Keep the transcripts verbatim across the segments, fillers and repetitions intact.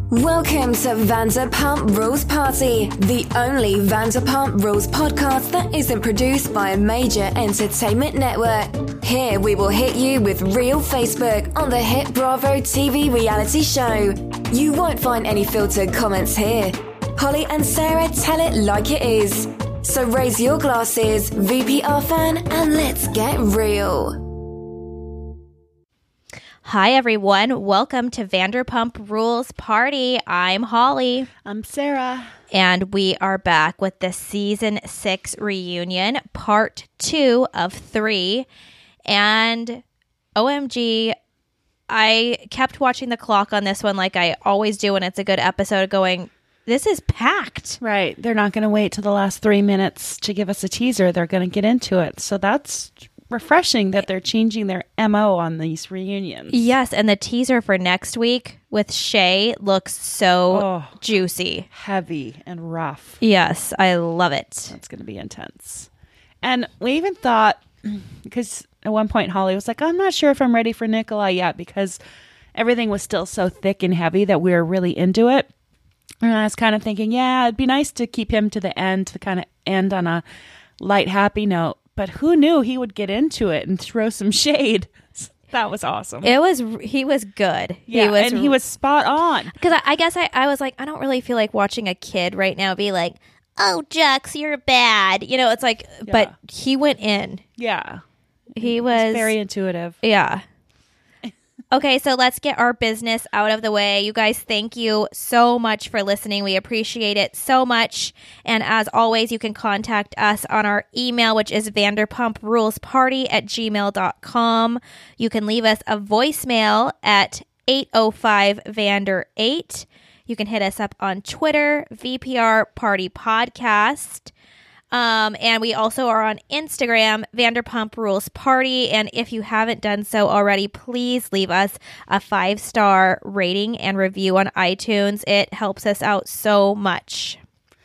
Welcome to Vanderpump Rules Party, the only Vanderpump Rules podcast that isn't produced by a major entertainment network. Here we will hit you with real Facebook on the hit Bravo T V reality show. You won't find any filtered comments here. Holly and Sarah tell it like it is. So raise your glasses, V P R fan, and let's get real. Hi, everyone. Welcome to Vanderpump Rules Party. I'm Holly. I'm Sarah. And we are back with the season six reunion, part two of three. And O M G, I kept watching the clock on this one like I always do when it's a good episode, going, this is packed. Right. They're not going to wait till the last three minutes to give us a teaser. They're going to get into it. So that's refreshing that they're changing their M O on these reunions. Yes, and the teaser for next week with Shay looks so oh, juicy. Heavy and rough. Yes, I love it. That's going to be intense. And we even thought, because at one point Holly was like, I'm not sure if I'm ready for Nikolai yet, because everything was still so thick and heavy that we were really into it. And I was kind of thinking, yeah, it'd be nice to keep him to the end, to kind of end on a light, happy note. But who knew he would get into it and throw some shade? That was awesome. It was, he was good. Yeah, he was, and he was spot on. Because I, I guess I, I was like, I don't really feel like watching a kid right now be like, oh, Jux, you're bad. You know, it's like, Yeah. but he went in. Yeah. He was very intuitive. Yeah. Okay, so let's get our business out of the way. You guys, thank you so much for listening. We appreciate it so much. And as always, you can contact us on our email, which is vanderpumprulesparty at gmail dot com. You can leave us a voicemail at eight oh five Vander eight. You can hit us up on Twitter, V P R Party Podcast. Um, and we also are on Instagram, Vanderpump Rules Party. And if you haven't done so already, please leave us a five-star rating and review on iTunes. It helps us out so much.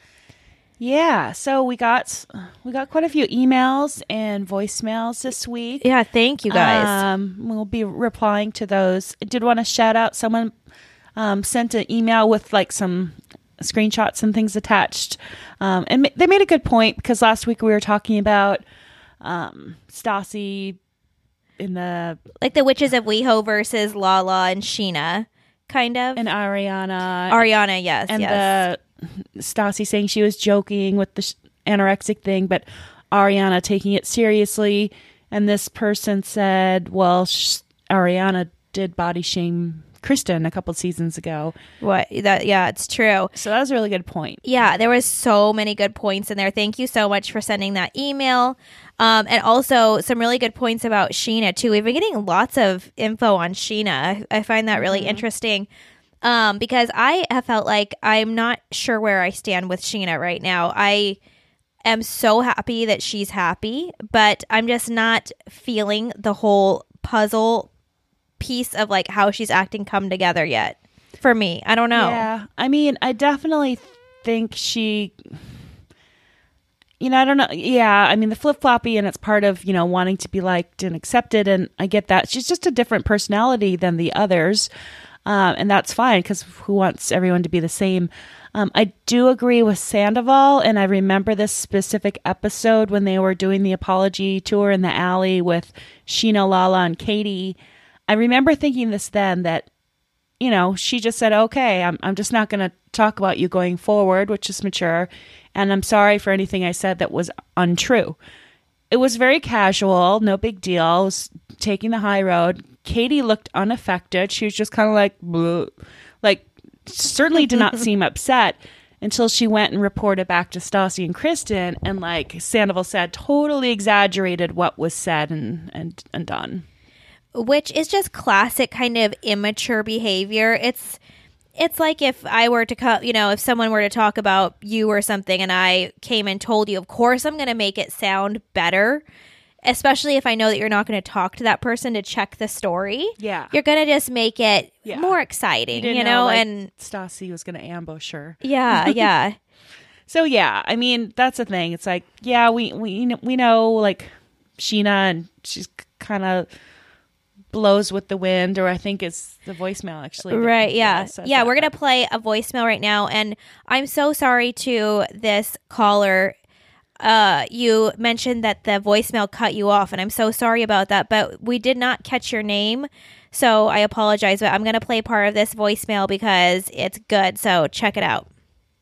Yeah, so we got we got quite a few emails and voicemails this week. Yeah, thank you guys. Um, we'll be replying to those. I did want to shout out someone um, sent an email with like some screenshots and things attached. Um, and ma- they made a good point, because last week we were talking about um, Stassi in the... Like the Witches of WeHo versus Lala and Sheena, kind of. And Ariana. Ariana, yes, and yes. the Stassi saying she was joking with the sh- anorexic thing, but Ariana taking it seriously. And this person said, well, sh- Ariana did body shame Kristen a couple seasons ago. What? That? Yeah, it's true. So that was a really good point. Yeah, there was so many good points in there. Thank you so much for sending that email. Um, and also some really good points about Sheena, too. We've been getting lots of info on Sheena. I find that really mm-hmm. interesting um, because I have felt like I'm not sure where I stand with Sheena right now. I am so happy that she's happy, but I'm just not feeling the whole puzzle piece of like how she's acting come together yet for me. I don't know. Yeah. I mean, I definitely think she, you know, I don't know. Yeah. I mean, the flip floppy, and it's part of, you know, wanting to be liked and accepted. And I get that. She's just a different personality than the others. Um, and that's fine, because who wants everyone to be the same? Um, I do agree with Sandoval. And I remember this specific episode when they were doing the apology tour in the alley with Sheena, Lala, and Katie. I remember thinking this then, that, you know, she just said, okay, I'm I'm just not going to talk about you going forward, which is mature. And I'm sorry for anything I said that was untrue. It was very casual, no big deal. It was taking the high road. Katie looked unaffected. She was just kind of like, bleh. Like, certainly did not seem upset until she went and reported back to Stassi and Kristen. And like Sandoval said, totally exaggerated what was said and, and, and done. Which is just classic kind of immature behavior. It's it's like if I were to come, you know, if someone were to talk about you or something and I came and told you, of course I'm going to make it sound better, especially if I know that you're not going to talk to that person to check the story. Yeah. You're going to just make it yeah. more exciting, you, you know? know like, and Stassi was going to ambush her. Yeah, yeah. So, yeah, I mean, that's the thing. It's like, yeah, we we we know, like, Sheena, and she's kind of blows with the wind, or I think it's the voicemail actually. Right, yeah. says Yeah, that, we're going to but- play a voicemail right now, and I'm so sorry to this caller. Uh, you mentioned that the voicemail cut you off, and I'm so sorry about that, but we did not catch your name, so I apologize, but I'm going to play part of this voicemail because it's good, so check it out.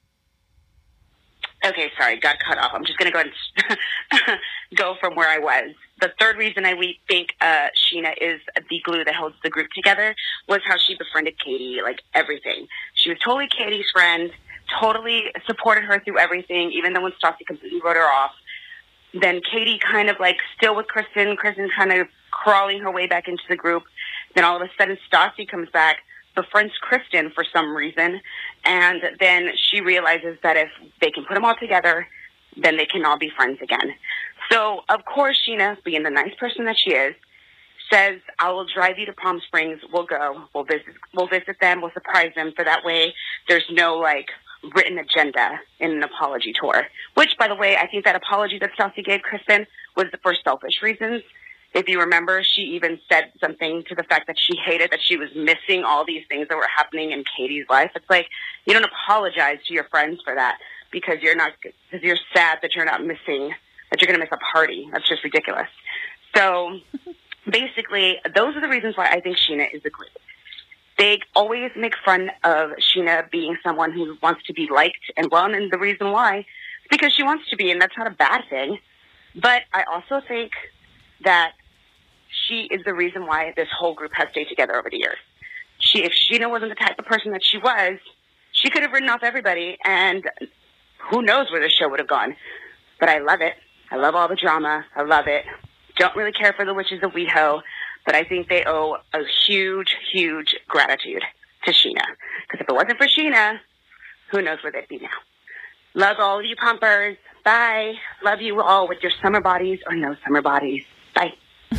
Okay, sorry, got cut off. I'm just going to go and go from where I was. The third reason I we think uh, Scheana is the glue that holds the group together was how she befriended Katie, like everything. She was totally Katie's friend, totally supported her through everything, even though when Stassi completely wrote her off. Then Katie kind of like still with Kristen, Kristen kind of crawling her way back into the group. Then all of a sudden Stassi comes back, befriends Kristen for some reason, and then she realizes that if they can put them all together, then they can all be friends again. So, of course, Scheana, being the nice person that she is, says, I will drive you to Palm Springs. We'll go. We'll visit, we'll visit them. We'll surprise them. So that way there's no, like, written agenda in an apology tour. Which, by the way, I think that apology that Stassi gave Kristen was for selfish reasons. If you remember, she even said something to the fact that she hated that she was missing all these things that were happening in Katie's life. It's like, you don't apologize to your friends for that because you're not, because you're sad that you're not missing, that you're going to miss a party. That's just ridiculous. So basically, those are the reasons why I think Scheana is a glue. They always make fun of Scheana being someone who wants to be liked and well, and the reason why is because she wants to be, and that's not a bad thing. But I also think that she is the reason why this whole group has stayed together over the years. She, if Scheana wasn't the type of person that she was, she could have written off everybody, and who knows where the show would have gone. But I love it. I love all the drama. I love it. Don't really care for the witches of WeHo, but I think they owe a huge, huge gratitude to Scheana. Because if it wasn't for Scheana, who knows where they'd be now. Love all of you pumpers. Bye. Love you all with your summer bodies or no summer bodies. Bye.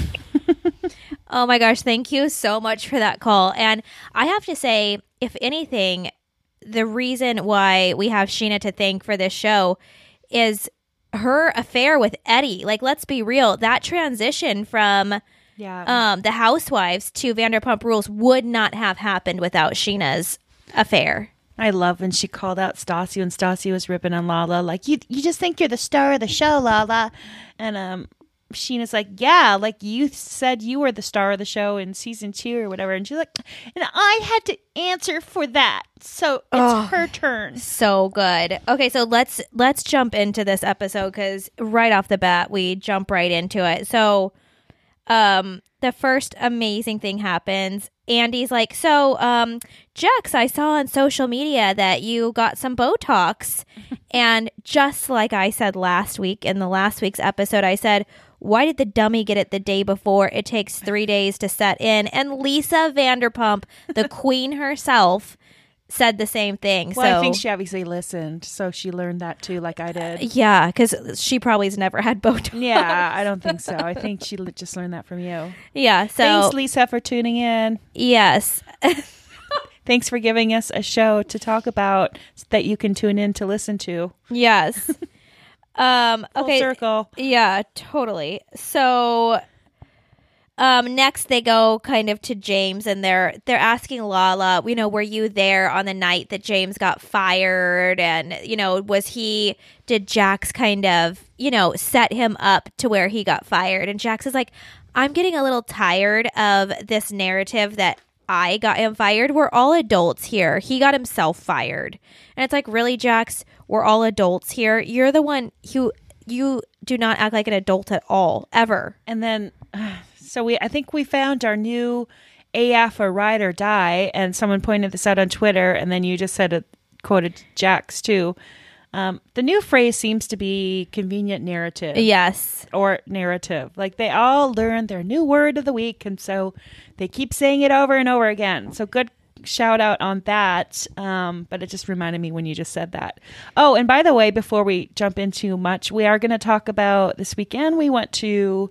Oh my gosh, thank you so much for that call. And I have to say, if anything, the reason why we have Scheana to thank for this show is her affair with Eddie. Like, let's be real, that transition from Yeah. um, the Housewives to Vanderpump Rules would not have happened without Sheena's affair. I love when she called out Stassi when Stassi was ripping on Lala, like, you you just think you're the star of the show, Lala. And um, Sheena's like, yeah, like you said you were the star of the show in season two or whatever. And she's like, and I had to answer for that. So it's Oh. her turn. So good. Okay, so let's let's jump into this episode because right off the bat we jump right into it. So um the first amazing thing happens. Andy's like, so um Jax, I saw on social media that you got some Botox. And just like I said last week in the last week's episode, I said, why did the dummy get it the day before? It takes three days to set in. And Lisa Vanderpump, the queen herself, said the same thing. Well, so I think she obviously listened, so she learned that too, like I did. yeah, because she probably has never had Botox. Yeah, I don't think so. I think she li- just learned that from you. Yeah. So Thanks, Lisa, for tuning in. yes. Thanks for giving us a show to talk about that you can tune in to listen to. Yes. Um, Full okay. circle. Yeah, totally. So um, next they go kind of to James and they're they're asking Lala, you know, were you there on the night that James got fired? And, you know, was he, did Jax kind of, you know, set him up to where he got fired? And Jax is like, I'm getting a little tired of this narrative that I got him fired. We're all adults here. He got himself fired. And it's like, really, Jax? We're all adults here. You're the one who, you do not act like an adult at all, ever. And then, uh, so we, I think we found our new A F or ride or die, and someone pointed this out on Twitter, and then you just said it, quoted Jax too. Um, the new phrase seems to be convenient narrative. Yes. Or narrative. Like they all learned their new word of the week, and so they keep saying it over and over again. So good shout out on that. Um, but it just reminded me when you just said that. Oh, and by the way, before we jump into much, we are going to talk about this weekend. We went to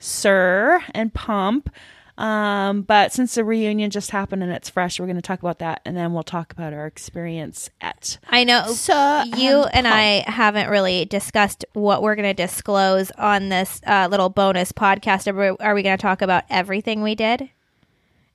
Sir and Pump. Um, but since the reunion just happened and it's fresh, we're going to talk about that, and then we'll talk about our experience at I know Sir you and and Pump. I haven't really discussed what we're going to disclose on this uh, little bonus podcast. Are we, are we going to talk about everything we did?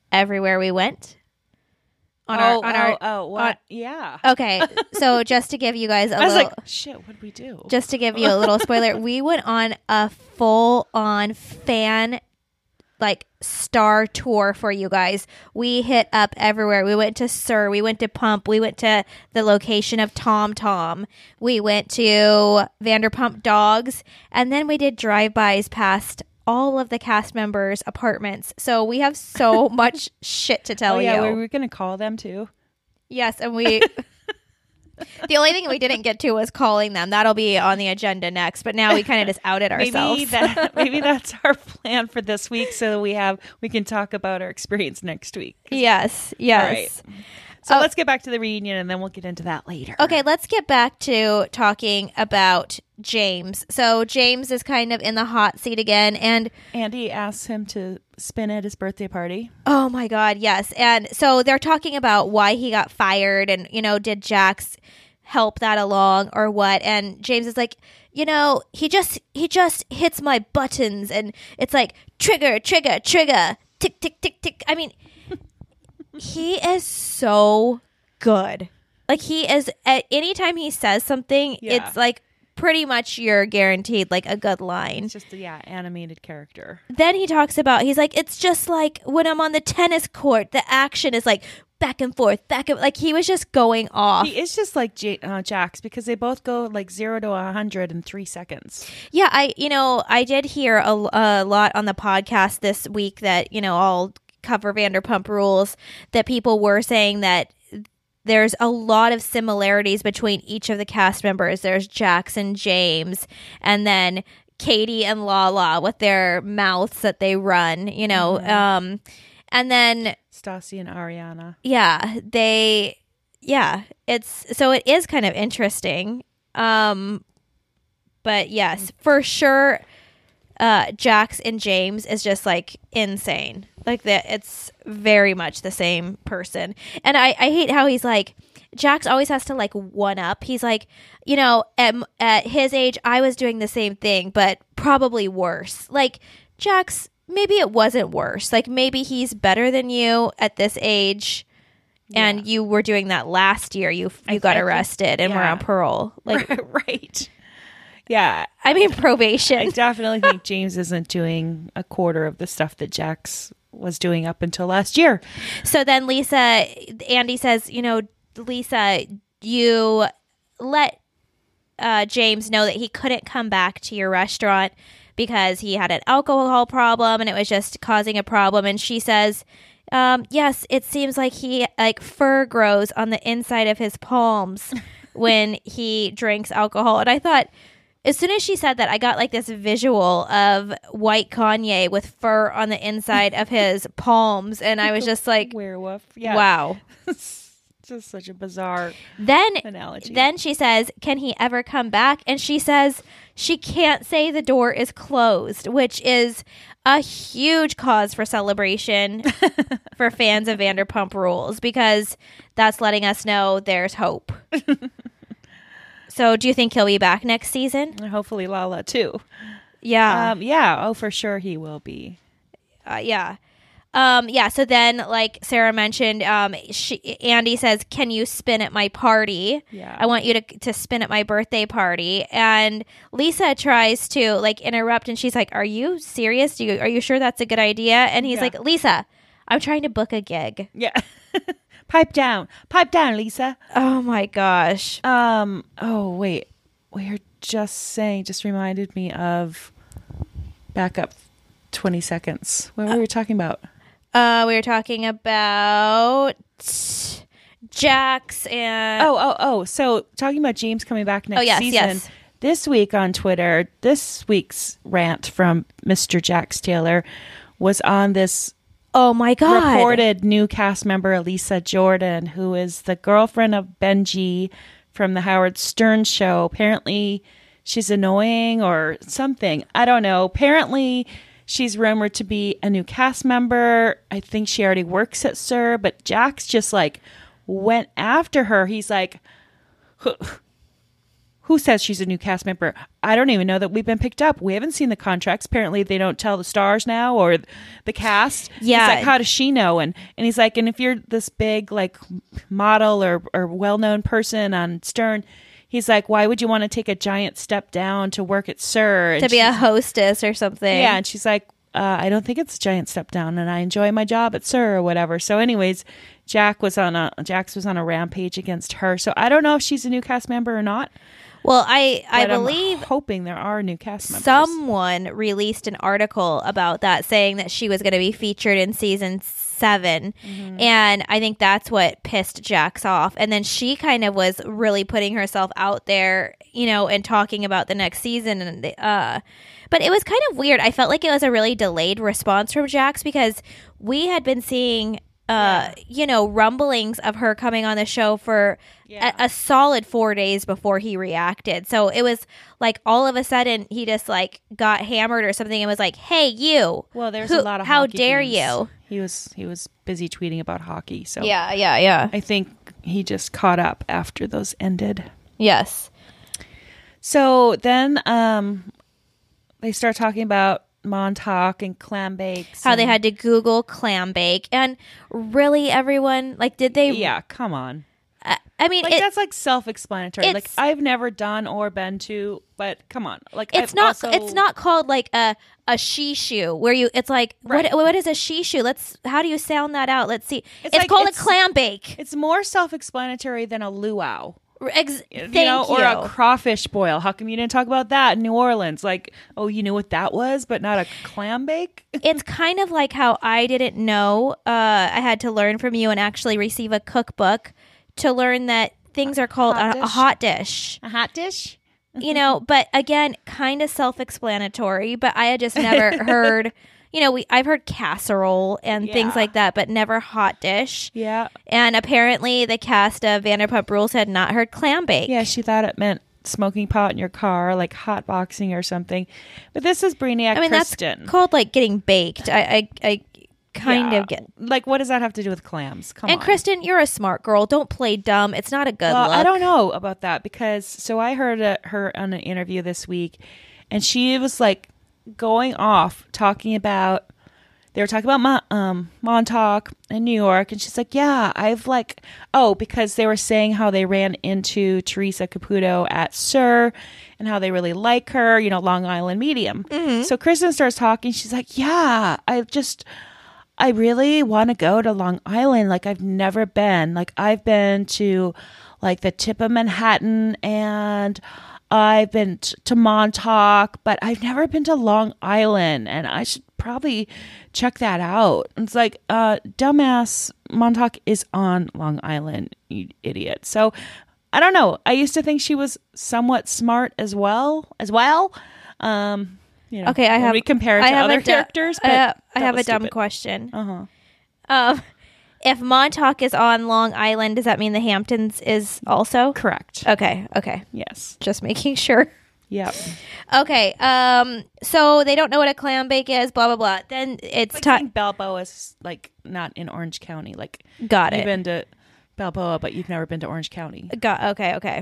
everywhere we went. On oh, our, on oh, our, oh, what? on- yeah. okay, so just to give you guys a I was little, like, shit, what did we do? just to give you a little spoiler, we went on a full-on fan, like, star tour for you guys. We hit up everywhere. We went to Sir. We went to Pump. We went to the location of Tom Tom. We went to Vanderpump Dogs. And then we did drive-bys past all of the cast members' apartments. So we have so much shit to tell oh, yeah, you. were we going to call them too? Yes, and we... The only thing we didn't get to was calling them. That'll be on the agenda next. But now we kind of just outed ourselves. Maybe, that, maybe that's our plan for this week, so that we have we can talk about our experience next week. Yes, yes. All right. So Oh. let's get back to the reunion, and then we'll get into that later. Okay, let's get back to talking about James. So James is kind of in the hot seat again, and Andy asks him to spin at his birthday party. oh my god, yes. And so they're talking about why he got fired, and you know, did Jax help that along or what? And James is like, you know, he just he just hits my buttons, and it's like trigger, trigger, trigger, tick, tick, tick, tick. I mean, he is so good. Like, he is, at any time he says something, Yeah. it's like pretty much you're guaranteed like a good line. It's just a, yeah, animated character. Then he talks about, he's like, it's just like when I'm on the tennis court, the action is like back and forth, back and, like, he was just going off. He is just like J- uh, Jax, because they both go like zero to a hundred in three seconds. Yeah, I, you know, I did hear a, a lot on the podcast this week that, you know, I'll cover Vanderpump Rules, that people were saying that there's a lot of similarities between each of the cast members. There's Jax and James, and then Katie and Lala with their mouths that they run, you know. Mm-hmm. Um, and then, Stassi and Ariana. yeah, they, yeah, it's, so it is kind of interesting. Um, but yes, for sure, uh, Jax and James is just like insane. Like that, it's very much the same person. And I, I hate how he's like, Jax always has to like one up. He's like, you know, at, at his age, I was doing the same thing, but probably worse. Like, Jax, maybe it wasn't worse. Like, maybe he's better than you at this age. And Yeah. you were doing that last year. You you I- got I think- arrested and were yeah. on parole. Like, right. Yeah. I mean, I probation. definitely think James isn't doing a quarter of the stuff that Jax was doing up until last year. So then Lisa, Andy says, you know, Lisa, you let uh, James know that he couldn't come back to your restaurant because he had an alcohol problem and it was just causing a problem. And she says, um, yes, it seems like he, like, fur grows on the inside of his palms when he drinks alcohol. And I thought, as soon as she said that, I got like this visual of white Kanye with fur on the inside of his palms. And I was just like, Werewolf. Yeah. wow. Just such a bizarre Then, analogy. then she says, can he ever come back? And she says she can't say the door is closed, which is a huge cause for celebration for fans of Vanderpump Rules, because that's letting us know there's hope. So do you think he'll be back next season? And hopefully Lala too. Yeah. Um, yeah. Oh, for sure he will be. Uh, yeah. Um, yeah. So then, like Sarah mentioned, um, she, Andy says, can you spin at my party? Yeah. I want you to, to spin at my birthday party. And Lisa tries to like interrupt, and she's like, are you serious? Do you, are you sure that's a good idea? And he's Yeah. like, Lisa, I'm trying to book a gig. Yeah. Pipe down. Pipe down, Lisa. Oh my gosh. Um, oh, wait. We were just saying, just reminded me of back up twenty seconds. What were we talking about? Uh, we were talking about Jax and Oh, oh, oh. So talking about James coming back next Oh, yes, season. yes. This week on Twitter, this week's rant from Mister Jax Taylor was on this oh my god, reported new cast member, Elisa Jordan, who is the girlfriend of Benji from the Howard Stern show. Apparently she's annoying or something. I don't know. Apparently she's rumored to be a new cast member. I think she already works at Sir, but Jax just like went after her. He's like, who, Who says she's a new cast member? I don't even know that we've been picked up. We haven't seen the contracts. Apparently, they don't tell the stars now or the cast. Yeah. He's like, how does she know? And and he's like, and if you're this big like model or, or well-known person on Stern, he's like, why would you want to take a giant step down to work at SUR? And to be a she's- hostess or something. Yeah, and she's like, uh, I don't think it's a giant step down, and I enjoy my job at SUR or whatever. So, anyways, Jack was on a Jax was on a rampage against her. So I don't know if she's a new cast member or not. Well, I I but I'm believe hoping there are new cast members. someone released an article about that, saying that she was going to be featured in season seven, Mm-hmm. and I think that's what pissed Jax off. And then she kind of was really putting herself out there, you know, and talking about the next season. And uh, but it was kind of weird. I felt like it was a really delayed response from Jax because we had been seeing. Uh, you know, rumblings of her coming on the show for Yeah. a, a solid four days before he reacted. So it was like all of a sudden he just like got hammered or something and was like, "Hey, you!" Well, there's Who- a lot of how hockey dare things. you? He was he was busy tweeting about hockey. So Yeah, yeah, yeah. I think he just caught up after those ended. Yes. So then um, they start talking about Montauk and clam bakes. How they and- had to Google clam bake, and really, everyone like, did they? Yeah, come on. I, I mean, Like it- that's like self-explanatory. Like it's- I've never done or been to, but come on. Like it's I've not. also- It's not called like a a she shoe where you. It's like Right. what? What is a she shoe? Let's. How do you sound that out? Let's see. It's, It's like- called it's- a clam bake. It's more self-explanatory than a luau. Ex- You thank know, you. or a crawfish boil. How come you didn't talk about that in New Orleans? Like, oh, you knew what that was, but not a clam bake? It's kind of like how I didn't know. Uh, I had to learn from you and actually receive a cookbook to learn that things are called Hot a, a dish? hot dish. A hot dish? You know, but again, kind of self-explanatory. But I had just never heard. You know, we I've heard casserole and things Yeah. like that, but never hot dish. Yeah. And apparently, the cast of Vanderpump Rules had not heard clam bake. Yeah, she thought it meant smoking pot in your car, like hot boxing or something. But this is Brainiac I mean, Kristen. that's called like getting baked. I, I, I kind Yeah. of get. Like, what does that have to do with clams? Come And on. Kristen, you're a smart girl. Don't play dumb. It's not a good Well, look. I don't know about that because so I heard uh, her on an interview this week, and she was like going off talking about they were talking about Mo- um, Montauk in New York, and she's like, "Yeah, I've like oh because they were saying how they ran into Teresa Caputo at SUR and how they really like her, you know, Long Island medium." So Kristen starts talking. She's like, "Yeah, I just." I really want to go to Long Island. Like I've never been. Like I've been to like the tip of Manhattan and I've been t- to Montauk, but I've never been to Long Island and I should probably check that out. And it's like, uh, dumbass, Montauk is on Long Island, you idiot. So I don't know. I used to think she was somewhat smart as well, as well. Um, you know, Okay, I when have. we compare it I to have other a du- characters, I but have, I that have a was dumb stupid. question. Uh-huh. Um, if Montauk is on Long Island, does that mean the Hamptons is also? Correct. Okay, okay. Yes. Just making sure. Yep. Okay. Um. So they don't know what a clam bake is. Blah blah blah. Then it's Like time. saying Balboa is like not in Orange County. Like Got you've it. been to Balboa, but you've never been to Orange County. Got okay, okay.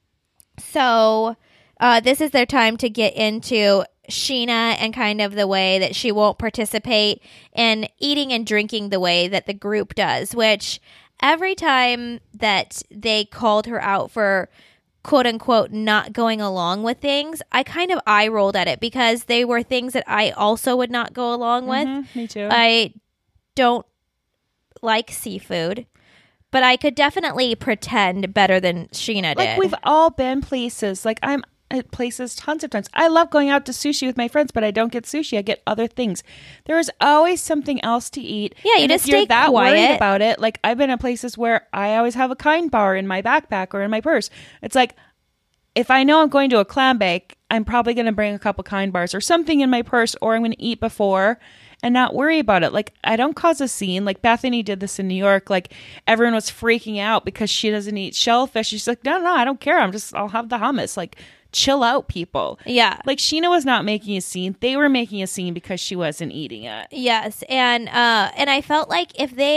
So uh, this is their time to get into Sheena and kind of the way that she won't participate in eating and drinking the way that the group does, which every time that they called her out for quote unquote not going along with things, I kind of eye rolled at it because they were things that I also would not go along with. Mhm, me too. I don't like seafood, but I could definitely pretend better than Sheena like did. we've all been places. Like I'm at places tons of times. I love going out to sushi with my friends, but I don't get sushi. I get other things. There is always something else to eat. Yeah, you And just if you're stay that worried quiet. about it. Like I've been at places where I always have a kind bar in my backpack or in my purse. It's like if I know I'm going to a clam bake, I'm probably going to bring a couple kind bars or something in my purse, or I'm going to eat before and not worry about it. Like I don't cause a scene. Like Bethany did this in New York. Like everyone was freaking out because she doesn't eat shellfish. She's like, no, no, I don't care. I'm just, I'll have the hummus. Like chill out, people. yeah. Like Sheena was not making a scene. They were making a scene because she wasn't eating it. Yes, and uh, and I felt like if they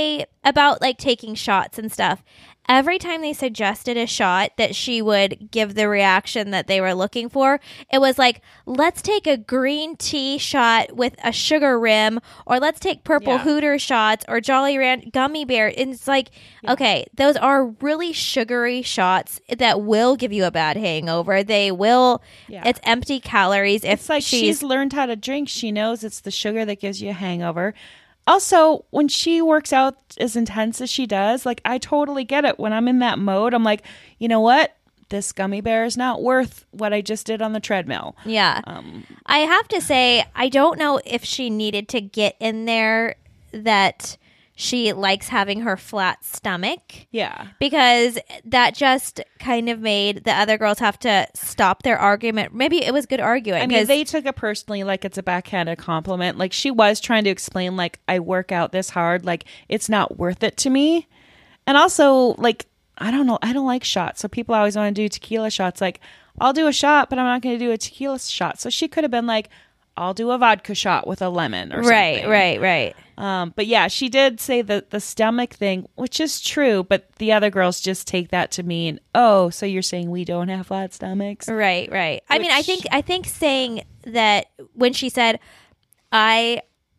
about like taking shots and stuff. Every time they suggested a shot that she would give the reaction that they were looking for, it was like, let's take a green tea shot with a sugar rim, or let's take purple Yeah. Hooter shots, or Jolly Ranch gummy bear. And it's like, Yeah. okay, those are really sugary shots that will give you a bad hangover. They will, Yeah. it's empty calories. If It's like she's, she's learned how to drink. She knows it's the sugar that gives you a hangover. Also, when she works out as intense as she does, like, I totally get it. When I'm in that mode, I'm like, you know what? This gummy bear is not worth what I just did on the treadmill. yeah. Um, I have to say, I don't know if she needed to get in there that she likes having her flat stomach, yeah. because that just kind of made the other girls have to stop their argument. Maybe it was good arguing. I mean, 'cause- they took it personally, like it's a backhanded compliment. Like, she was trying to explain, like, I work out this hard, like, it's not worth it to me. And also, like, I don't know, I don't like shots. So people always want to do tequila shots. Like, I'll do a shot, but I'm not going to do a tequila shot. So she could have been like, I'll do a vodka shot with a lemon or right, something. right, right. Um, but yeah, she did say the the stomach thing, which is true. But the other girls just take that to mean, oh, so you're saying we don't have flat stomachs? Right, right. I mean, I Which- think I think saying that when she said, "I,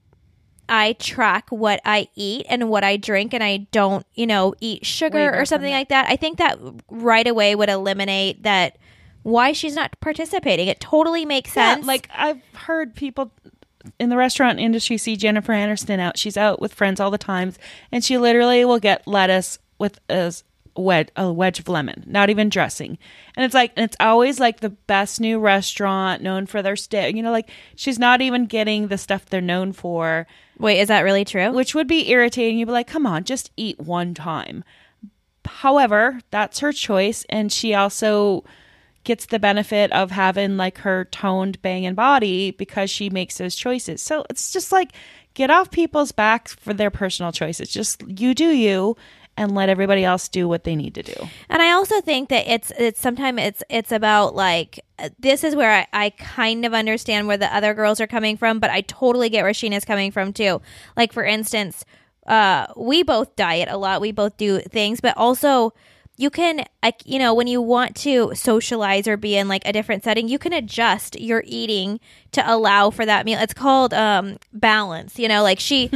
I track what I eat and what I drink, and I don't, you know, eat sugar Waver or from something that. like that," I think that right away would eliminate that why she's not participating. It totally makes sense. Yeah, like I've heard people in the restaurant industry see Jennifer Aniston out. She's out with friends all the times, and she literally will get lettuce with a wedge, a wedge of lemon, not even dressing. And it's like, and it's always like the best new restaurant known for their steak. You know, like she's not even getting the stuff they're known for, wait, is that really true? which would be irritating. You'd be like, come on, just eat one time. However, that's her choice, and she also gets the benefit of having like her toned banging body because she makes those choices. So it's just like, get off people's backs for their personal choices. Just you do you, and let everybody else do what they need to do. And I also think that it's it's sometimes it's it's about like, this is where I, I kind of understand where the other girls are coming from, but I totally get where Sheena's coming from too. Like, for instance, uh, we both diet a lot, we both do things, but also you can, like, you know, when you want to socialize or be in like a different setting, you can adjust your eating to allow for that meal. It's called um, balance, you know, like she,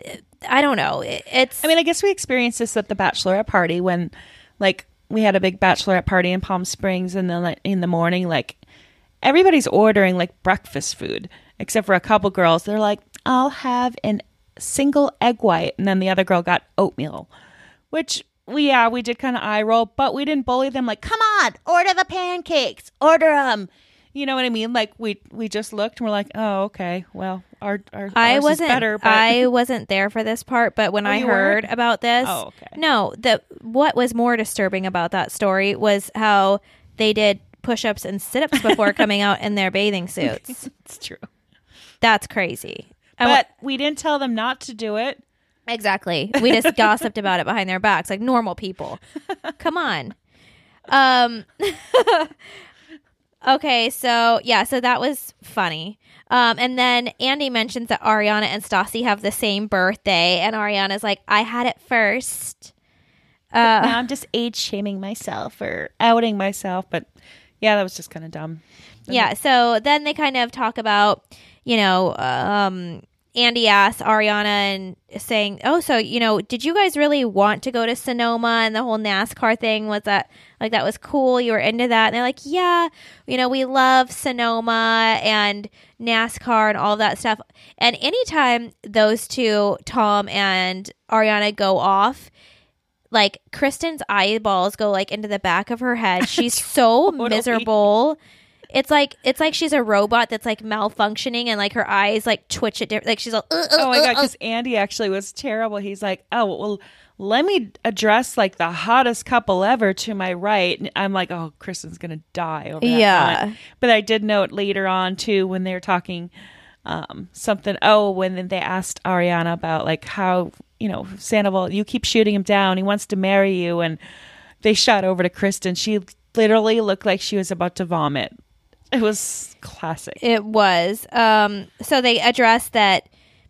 I don't know. It, it's, I mean, I guess we experienced this at the bachelorette party when, like, we had a big bachelorette party in Palm Springs, and then like, in the morning, like, everybody's ordering like breakfast food, except for a couple girls. They're like, I'll have an single egg white, and then the other girl got oatmeal, which we yeah we did kind of eye roll, but we didn't bully them. Like, come on, order the pancakes, order them. You know what I mean? Like, we we just looked and we're like, oh, okay, well, our our I ours is wasn't better. But I wasn't there for this part, but when Oh, I you heard weren't? about this, Oh, okay. no, the what was more disturbing about that story was how they did push-ups and sit-ups before coming out in their bathing suits. it's true. That's crazy. I wa- But we didn't tell them not to do it. exactly. We just gossiped about it behind their backs like normal people. Come on. Um Okay, so yeah, so that was funny. Um, and then Andy mentions that Ariana and Stassi have the same birthday, and Ariana's like, I had it first. Uh, Now I'm just age shaming myself or outing myself. But yeah, that was just kind of dumb. yeah, so then they kind of talk about, you know, um, Andy asks Ariana and saying, oh, so, you know, did you guys really want to go to Sonoma? And the whole NASCAR thing, was that, like, that was cool? You were into that? And they're like, yeah, you know, we love Sonoma and NASCAR and all of that stuff. And anytime those two, Tom and Ariana, go off, like, Kristen's eyeballs go, like, into the back of her head. She's so Totally. miserable. It's like it's like she's a robot that's like malfunctioning, and like her eyes like twitch at different. Like she's like, uh, uh, Oh my uh, god, uh. because Andy actually was terrible. He's like, oh well, let me address like the hottest couple ever to my right. And I'm like, oh, Kristen's gonna die over that Yeah. comment. But I did note later on too when they were talking um, something. Oh, when they asked Ariana about like how, you know, Sandoval, you keep shooting him down. He wants to marry you, and they shot over to Kristen. She literally looked like she was about to vomit. It was classic. It was. Um, so they addressed that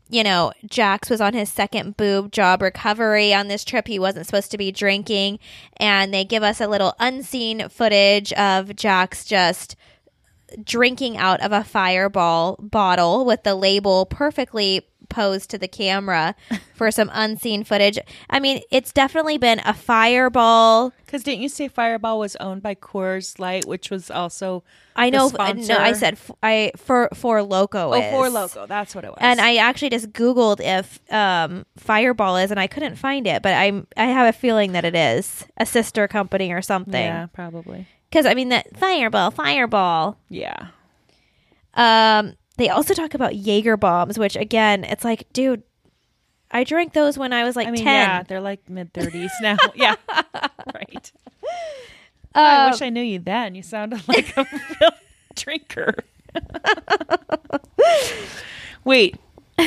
you know, Jax was on his second boob job recovery on this trip. He wasn't supposed to be drinking. And they give us a little unseen footage of Jax just drinking out of a Fireball bottle with the label perfectly posed to the camera for some unseen footage. I mean, it's definitely been a Fireball. Because didn't you say Fireball was owned by Coors Light, which was also I know. the sponsor? No, I said f- I for for Loco. Oh, is. for Loco. That's what it was. And I actually just Googled if um, Fireball is, and I couldn't find it. But I I have a feeling that it is a sister company or something. Yeah, probably. Because I mean that Fireball, Fireball. Yeah. Um. They also talk about Jaeger bombs, which again, it's like, dude, I drank those when I was like I mean, ten. yeah, they're like mid thirties now. Yeah, right. Oh, I Um, wish I knew you then. You sounded like a real drinker. Wait,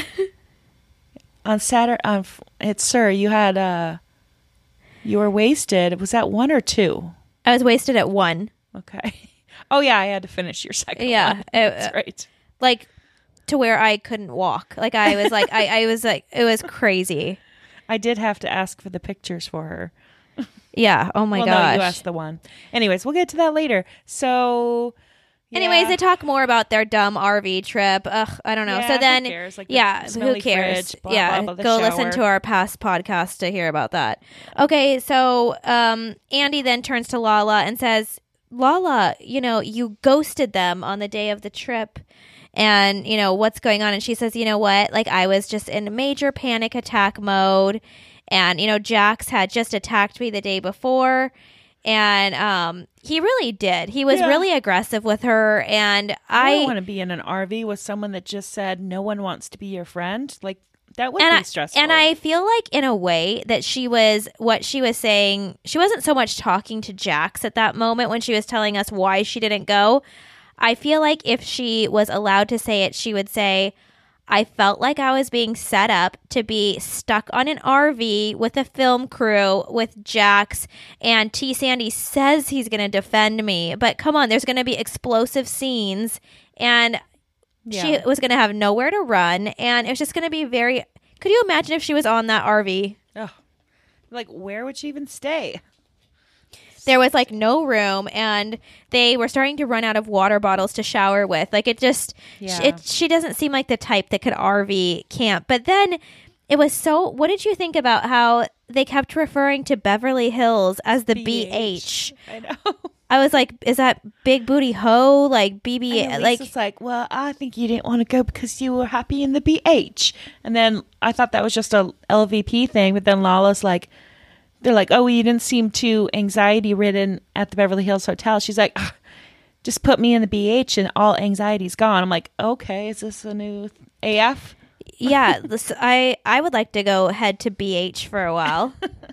on Saturday, on f- it's sir, you had uh, you were wasted. Was that one or two? I was wasted at one. Okay. Oh yeah, I had to finish your second. Yeah, one. it- That's right. Like to where I couldn't walk. Like I was like I, I was like it was crazy. I did have to ask for the pictures for her. Yeah. Oh my well, gosh. no, you asked the one. Anyways, we'll get to that later. So, yeah. Anyways, they talk more about their dumb R V trip. Ugh, I don't know. Yeah, so who then, cares? Like the yeah, who smelly cares? fridge, blah, yeah, blah, blah, the go listen shower. to our past podcast to hear about that. Okay, so um, Andy then turns to Lala and says, "Lala, you know, you ghosted them on the day of the trip." And, you know, what's going on? And she says, you know what? Like, I was just in major panic attack mode. And, you know, Jax had just attacked me the day before. And um, he really did. He was Yeah. really aggressive with her. And I I, don't want to be in an R V with someone that just said no one wants to be your friend. Like that would and be I, stressful. and I feel like in a way that she was, what she was saying, she wasn't so much talking to Jax at that moment when she was telling us why she didn't go. I feel like if she was allowed to say it, she would say, I felt like I was being set up to be stuck on an R V with a film crew with Jax, and T. Sandy says he's going to defend me. But come on, there's going to be explosive scenes, and Yeah. she was going to have nowhere to run, and it was just going to be very... Could you imagine if she was on that R V? Ugh. Like, where would she even stay? There was like no room, and they were starting to run out of water bottles to shower with. Like it just, Yeah. it, she doesn't seem like the type that could R V camp. But then it was so, what did you think about how they kept referring to Beverly Hills as the B H? I know. I was like, is that big booty hoe? Like B B, And like, Lisa's like, well, I think you didn't want to go because you were happy in the B H. And then I thought that was just a L V P thing. But then Lala's like, they're like, oh, you didn't seem too anxiety ridden at the Beverly Hills Hotel. She's like, "Ugh, just put me in the B H and all anxiety's gone. I'm like, okay, is this a new A F? yeah, this, I, I would like to go head to B H for a while.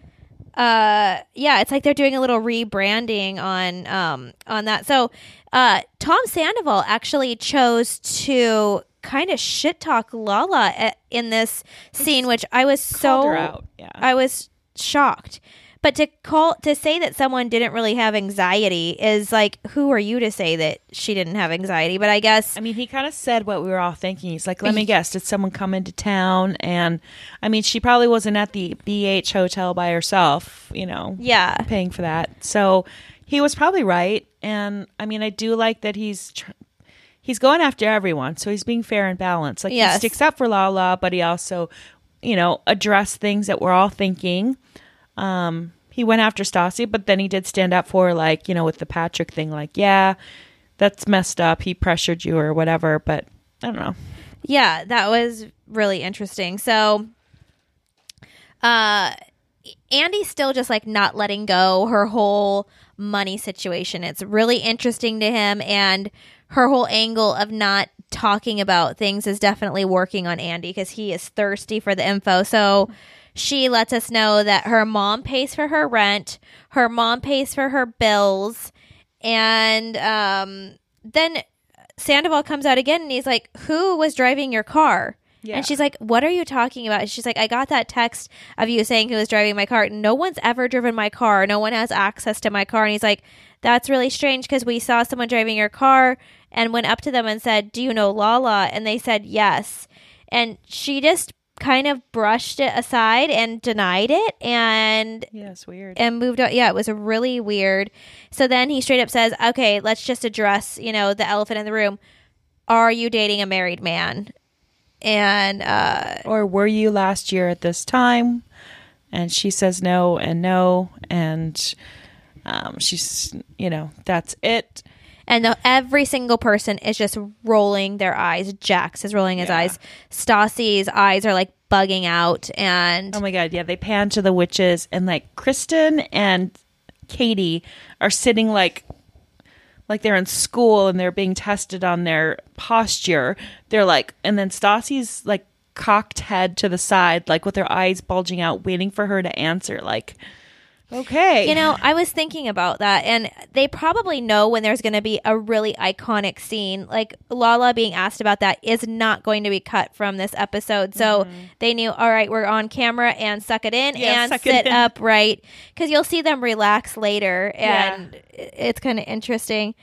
uh yeah, it's like they're doing a little rebranding on um on that. So uh Tom Sandoval actually chose to kind of shit talk Lala at, in this scene, which I was so Called her out. Yeah. I was shocked. But to call to say that someone didn't really have anxiety is like, who are you to say that she didn't have anxiety? But I guess I mean, he kind of said what we were all thinking. He's like, let me guess, did someone come into town? And I mean, she probably wasn't at the B H hotel by herself, you know, yeah. paying for that. So he was probably right. And I mean, I do like that he's tr- he's going after everyone. So he's being fair and balanced. Like Yes. he sticks up for Lala, but he also, you know, addressed things that we're all thinking. Um, he went after Stassi, but then he did stand up for her, like, you know, with the Patrick thing, like, yeah, that's messed up. He pressured you or whatever, but I don't know. Yeah, that was really interesting. So, uh, Andy's still just like not letting go her whole money situation. It's really interesting to him, and her whole angle of not talking about things is definitely working on Andy because he is thirsty for the info. So she lets us know that her mom pays for her rent, her mom pays for her bills, and um, then Sandoval comes out again and he's like, who was driving your car? Yeah. And she's like, what are you talking about? And she's like, I got that text of you saying who was driving my car. No one's ever driven my car. No one has access to my car. And he's like, that's really strange because we saw someone driving your car and went up to them and said, do you know Lala? And they said yes. and she just kind of brushed it aside and denied it and Yeah, it's weird. and moved on. Yeah, it was really weird. So then he straight up says, okay, let's just address, you know, the elephant in the room. Are you dating a married man? And uh Or were you last year at this time? And she says no and no, and um, she's, you know, that's it. and the, every single person is just rolling their eyes. Jax is rolling his Yeah. eyes. Stassi's eyes are like bugging out, and Oh my god, yeah, they pan to the witches, and like Kristen and Katie are sitting like like they're in school and they're being tested on their posture. They're like, and then Stassi's like cocked head to the side, like with her eyes bulging out, waiting for her to answer. Like, okay, you know, I was thinking about that, and they probably know when there's going to be a really iconic scene. Like Lala being asked about that is not going to be cut from this episode, so Mm-hmm. they knew. All right, we're on camera, and suck it in Yeah, and suck it sit in. upright, because you'll see them relax later, Yeah. and it's kind of interesting.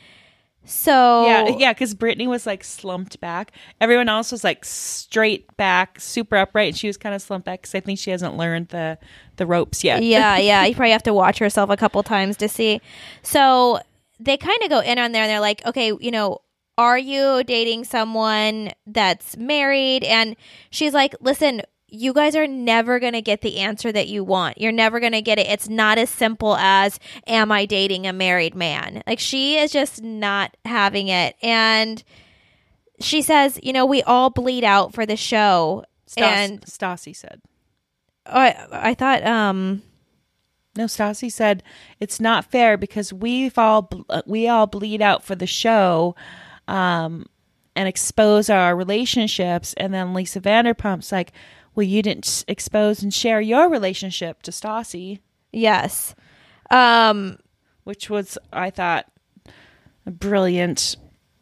So yeah, yeah, because Brittany was like slumped back. Everyone else was like straight back, super upright, and she was kind of slumped back because I think she hasn't learned the the ropes yet. yeah, yeah. You probably have to watch herself a couple times to see. So they kind of go in on there and they're like, okay, you know, are you dating someone that's married? And she's like, listen, you guys are never going to get the answer that you want. You're never going to get it. It's not as simple as, am I dating a married man? Like, she is just not having it. And she says, you know, we all bleed out for the show. Stas- and Stassi said. I, I thought, um, No, Stassi said it's not fair because we've all bl- we all bleed out for the show, um, and expose our relationships. And then Lisa Vanderpump's like, "Well, you didn't s- expose and share your relationship to Stassi," yes. Um, which was, I thought, a brilliant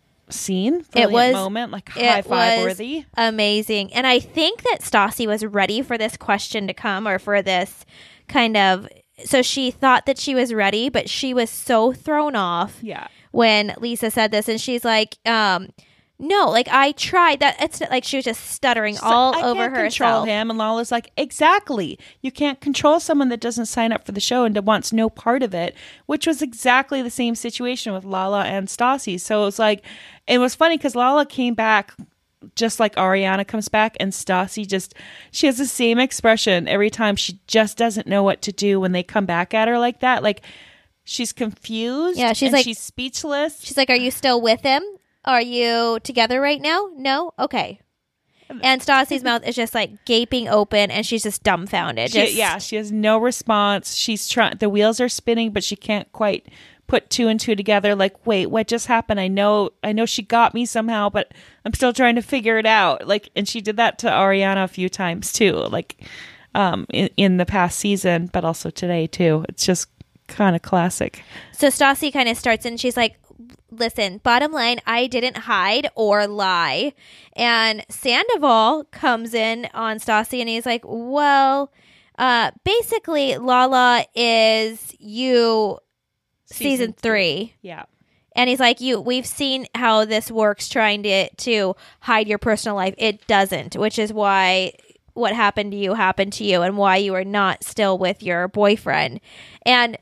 scene. It Brilliant was- moment, like it high five was worthy. amazing. And I think that Stassi was ready for this question to come, or for this kind of, so she thought that she was ready, but she was so thrown off Yeah. when Lisa said this, and she's like, um, no, like I tried that. It's like she was just stuttering So all I over can't control herself. him, and Lala's like, exactly. You can't control someone that doesn't sign up for the show and that wants no part of it, which was exactly the same situation with Lala and Stassi. So it was like, it was funny because Lala came back just like Ariana comes back, and Stassi just, she has the same expression every time. She just doesn't know what to do when they come back at her like that. Like, she's confused. Yeah, she's and like- she's speechless. She's like, are you still with him? Are you together right now? No? Okay. And Stassi's mouth is just like gaping open, and she's just dumbfounded. She- Just, yeah, she has no response. She's trying. The wheels are spinning, but she can't quite put two and two together. Like, wait, what just happened? I know, I know she got me somehow, but I'm still trying to figure it out. Like, and she did that to Ariana a few times too. Like, um, in, in the past season, but also today too. It's just kind of classic. So Stassi kind of starts, and she's like, listen, bottom line, I didn't hide or lie. And Sandoval comes in on Stassi, and he's like, well, uh, basically, Lala is you season, Season three. Yeah. And he's like, you, we've seen how this works trying to, to hide your personal life. It doesn't, which is why what happened to you happened to you, and why you are not still with your boyfriend. And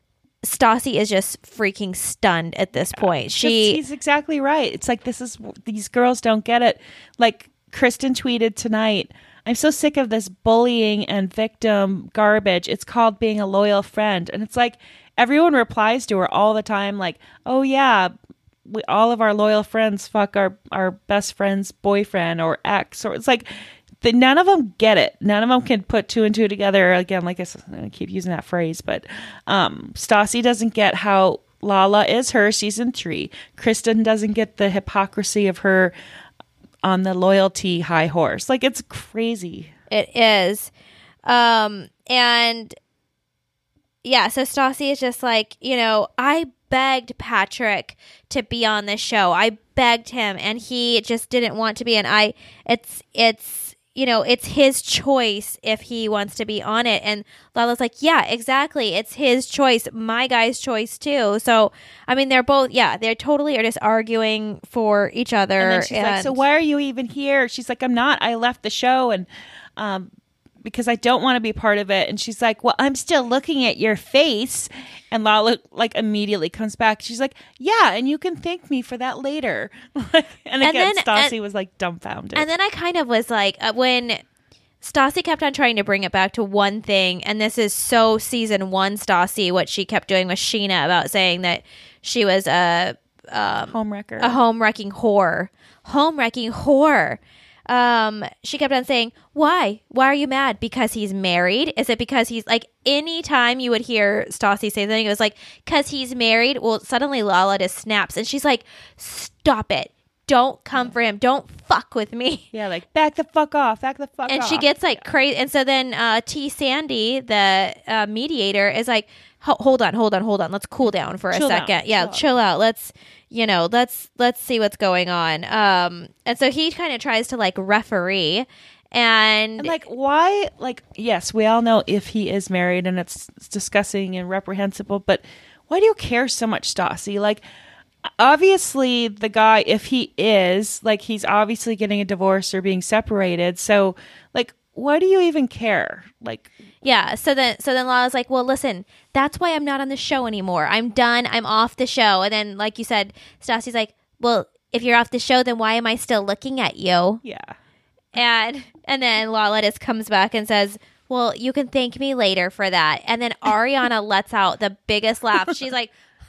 Stassi is just freaking stunned at this point. She, he's exactly right. It's like, this is, these girls don't get it. Like Kristen tweeted tonight, I'm so sick of this bullying and victim garbage. It's called being a loyal friend. And it's like, everyone replies to her all the time, like, oh yeah, we, all of our loyal friends fuck our, our best friend's boyfriend or ex. Or it's like, the, none of them get it. None of them can put two and two together. Again, like I said, I keep using that phrase, but um, Stassi doesn't get how Lala is her season three. Kristen doesn't get the hypocrisy of her on the loyalty high horse. Like, it's crazy. it is. Um, and yeah, so Stassi is just like, you know, I begged Patrick to be on this show. I begged him, and he just didn't want to be. And I, it's, it's, you know, it's his choice if he wants to be on it. And Lala's like, yeah, exactly. It's his choice. My guy's choice too. So, I mean, they're both, yeah, they're totally are just arguing for each other. And then she's and, like, so why are you even here? She's like, I'm not. I left the show and um, because I don't want to be part of it. And she's like, well, I'm still looking at your face. And Lala like immediately comes back. She's like, yeah, and you can thank me for that later. and And again, then- Stassi and- was like dumbfounded. And then I kind of was like, uh, when Stassi kept on trying to bring it back to one thing, and this is so season one Stassi, what she kept doing with Sheena about saying that she was a um, Homewrecker. a home wrecking whore, home wrecking whore. Um, she kept on saying, why? Why are you mad? Because he's married? Is it because he's like, anytime you would hear Stassi say something, it was like, because he's married. Well, suddenly Lala just snaps and she's like, stop it. Don't come for him. Don't fuck with me. Yeah, like back the fuck off, back the fuck And off. she gets like crazy. And so then uh, T. Sandy, the uh, mediator, is like, "Ho- hold on, hold on, hold on. Let's cool down for a Chill down, second. Yeah, chill out. chill out. Let's, you know, let's let's see what's going on. Um, and so he kind of tries to like referee, and, And like, why? Like, yes, we all know if he is married and it's, it's disgusting and reprehensible, but why do you care so much, Stassi? Like, obviously, the guy, if he is, like, he's obviously getting a divorce or being separated. So, like, why do you even care? Like, yeah. So then, so then Lala's like, well, listen, that's why I'm not on the show anymore. I'm done. I'm off the show. And then, like you said, Stassi's like, well, if you're off the show, then why am I still looking at you? yeah. And and then Lala just comes back and says, well, you can thank me later for that. And then Ariana lets out the biggest laugh. She's like,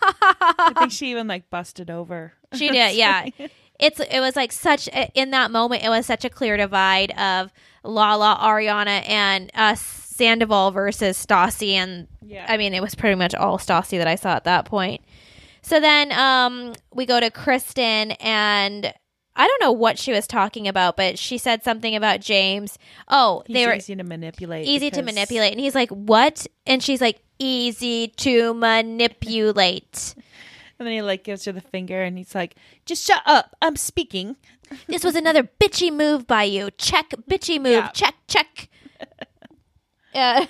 I think she even, like, busted over. she did, yeah. It's it was like such in that moment. It was such a clear divide of Lala, Ariana, and uh, Sandoval versus Stassi. And Yeah. I mean, it was pretty much all Stassi that I saw at that point. So then um, we go to Kristen, and I don't know what she was talking about, but she said something about James. Oh, He's they were easy to manipulate. easy to because- manipulate. And he's like, what? And she's like, easy to manipulate. And then he, like, gives her the finger and he's like, just shut up. I'm speaking. This was another bitchy move by you. Check, bitchy move. Yeah. Check, check. uh,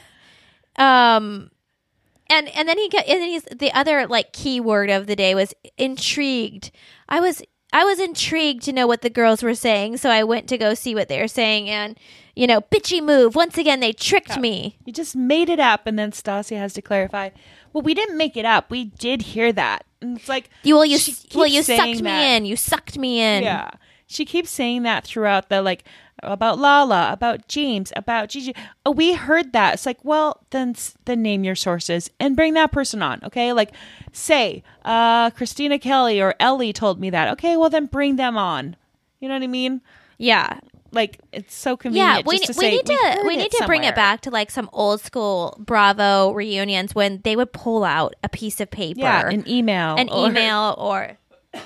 um, and and then he got, and then he's the other like key word of the day was intrigued. I was I was intrigued to know what the girls were saying, so I went to go see what they were saying, and you know, bitchy move. Once again, they tricked me. You just made it up. And then Stassi has to clarify, well, we didn't make it up. We did hear that. And it's like, You well, you she well, keeps you saying sucked that. me in. You sucked me in. Yeah. She keeps saying that throughout the, like, about Lala, about James, about Gigi. Oh, we heard that. It's like, well, then s- then name your sources and bring that person on, okay? Like, say, uh, Christina Kelly or Ellie told me that. Okay, well, then bring them on. You know what I mean? Yeah. Like, it's so Yeah, convenient we, just to we say, need to heard we it need to bring it somewhere. back to like some old school Bravo reunions when they would pull out a piece of paper, Yeah, an email. an or- email, or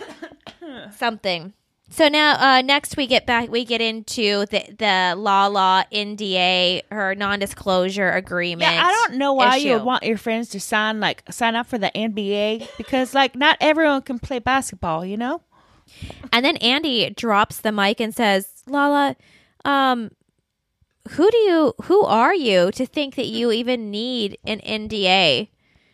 something. So now, uh, next we get back, we get into the the Lala N D A, her non-disclosure agreement. Yeah, I don't know why you issue. would want your friends to sign like sign up for the N B A because like not everyone can play basketball, you know? And then Andy drops the mic and says, Lala, um, who do you, who are you to think that you even need an N D A?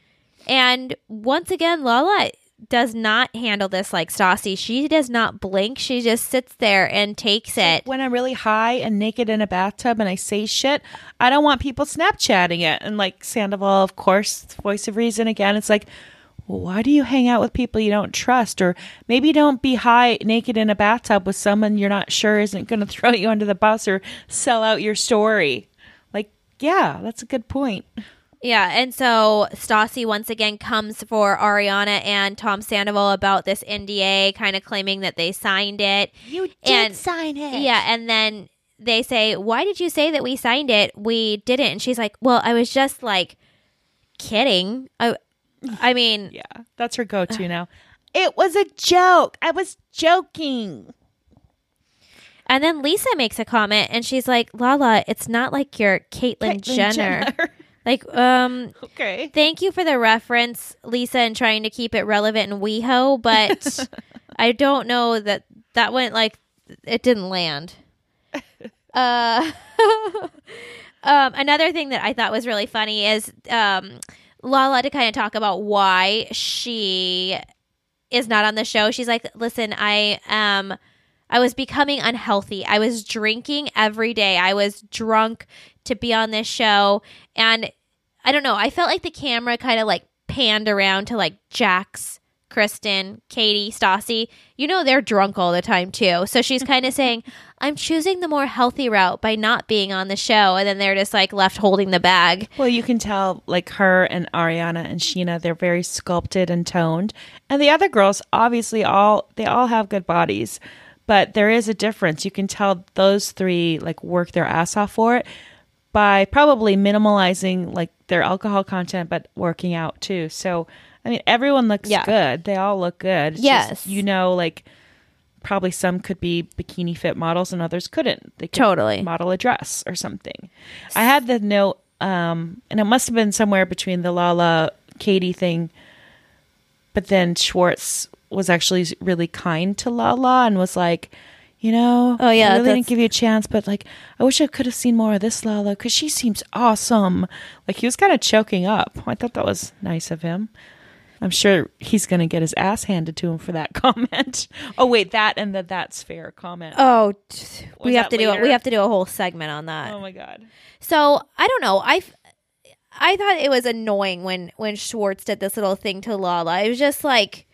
And once again, Lala does not handle this like Stassi. She does not blink. She just sits there and takes it. When I'm really high and naked in a bathtub and I say shit, I don't want people Snapchatting it. And like Sandoval, of course, voice of reason again, it's like, well, why do you hang out with people you don't trust? Or maybe don't be high naked in a bathtub with someone you're not sure isn't going to throw you under the bus or sell out your story. Like, yeah, that's a good point. Yeah, and so Stassi once again comes for Ariana and Tom Sandoval about this N D A, kind of claiming that they signed it. You did And- sign it. Yeah, and then they say, why did you say that we signed it? We didn't. And she's like, well, I was just like kidding. I, I mean, Yeah, that's her go-to now. It was a joke. I was joking. and then Lisa makes a comment and she's like, Lala, it's not like you're Caitlyn, Caitlyn Jenner. Jenner. Like, um, Okay. thank you for the reference, Lisa, and trying to keep it relevant in WeHo, but I don't know that that went like, it didn't land. Uh, um, another thing that I thought was really funny is um, Lala to kind of talk about why she is not on the show. She's like, listen, I um, I was becoming unhealthy. I was drinking every day. I was drunk to be on this show. And I don't know. I felt like the camera kind of like panned around to like Jax, Kristen, Katie, Stassi. You know, they're drunk all the time too. So she's kind of saying, I'm choosing the more healthy route by not being on the show. And then they're just like left holding the bag. Well, you can tell like her and Ariana and Sheena, they're very sculpted and toned. And the other girls, obviously, all they all have good bodies. But there is a difference. You can tell those three like work their ass off for it by probably minimalizing like their alcohol content, but working out too. So, I mean, everyone looks Yeah. good. They all look good. It's Yes. just, you know, like probably some could be bikini fit models and others couldn't. They could Totally. model a dress or something. I had the note, um, and it must have been somewhere between the Lala Katie thing, but then Schwartz was actually really kind to Lala and was like, you know, Oh, yeah, I really that's- didn't give you a chance, but like, I wish I could have seen more of this Lala because she seems awesome. Like, he was kind of choking up. I thought that was nice of him. I'm sure he's going to get his ass handed to him for that comment. Oh, wait, that and the that's fair comment. Oh, t- we Was have that to do it. later? We have to do a whole segment on that. Oh, my God. So I don't know. I I thought it was annoying when when Schwartz did this little thing to Lala. It was just like,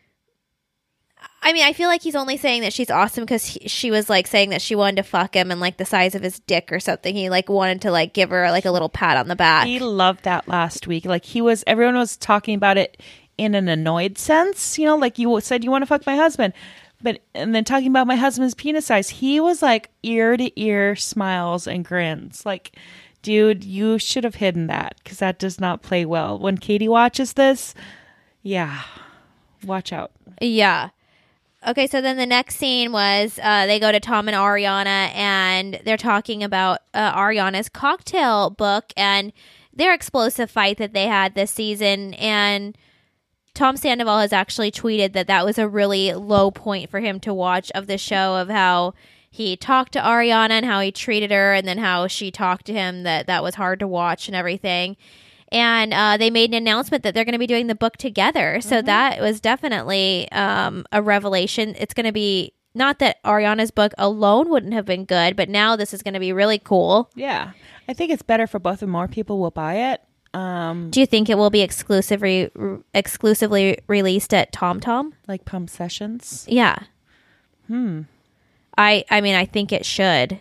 I mean, I feel like he's only saying that she's awesome because she was like saying that she wanted to fuck him and like the size of his dick or something. He like wanted to like give her like a little pat on the back. He loved that last week. Like, he was, everyone was talking about it in an annoyed sense. You know, like you said, you want to fuck my husband. But, and then talking about my husband's penis size, he was like ear to ear smiles and grins. Like, dude, you should have hidden that because that does not play well. When Katie watches this, yeah, watch out. Yeah. Okay, so then the next scene was uh, they go to Tom and Ariana, and they're talking about uh, Ariana's cocktail book and their explosive fight that they had this season. And Tom Sandoval has actually tweeted that that was a really low point for him to watch of the show, of how he talked to Ariana and how he treated her, and then how she talked to him, that that was hard to watch and everything. And uh, they made an announcement that they're going to be doing the book together. So Mm-hmm. that was definitely um, a revelation. It's going to be, not that Ariana's book alone wouldn't have been good, but now this is going to be really cool. Yeah. I think it's better for both of them. More people will buy it. Um, Do you think it will be exclusively exclusively released at TomTom? like Pump Sessions. Yeah. Hmm. I I mean, I think it should.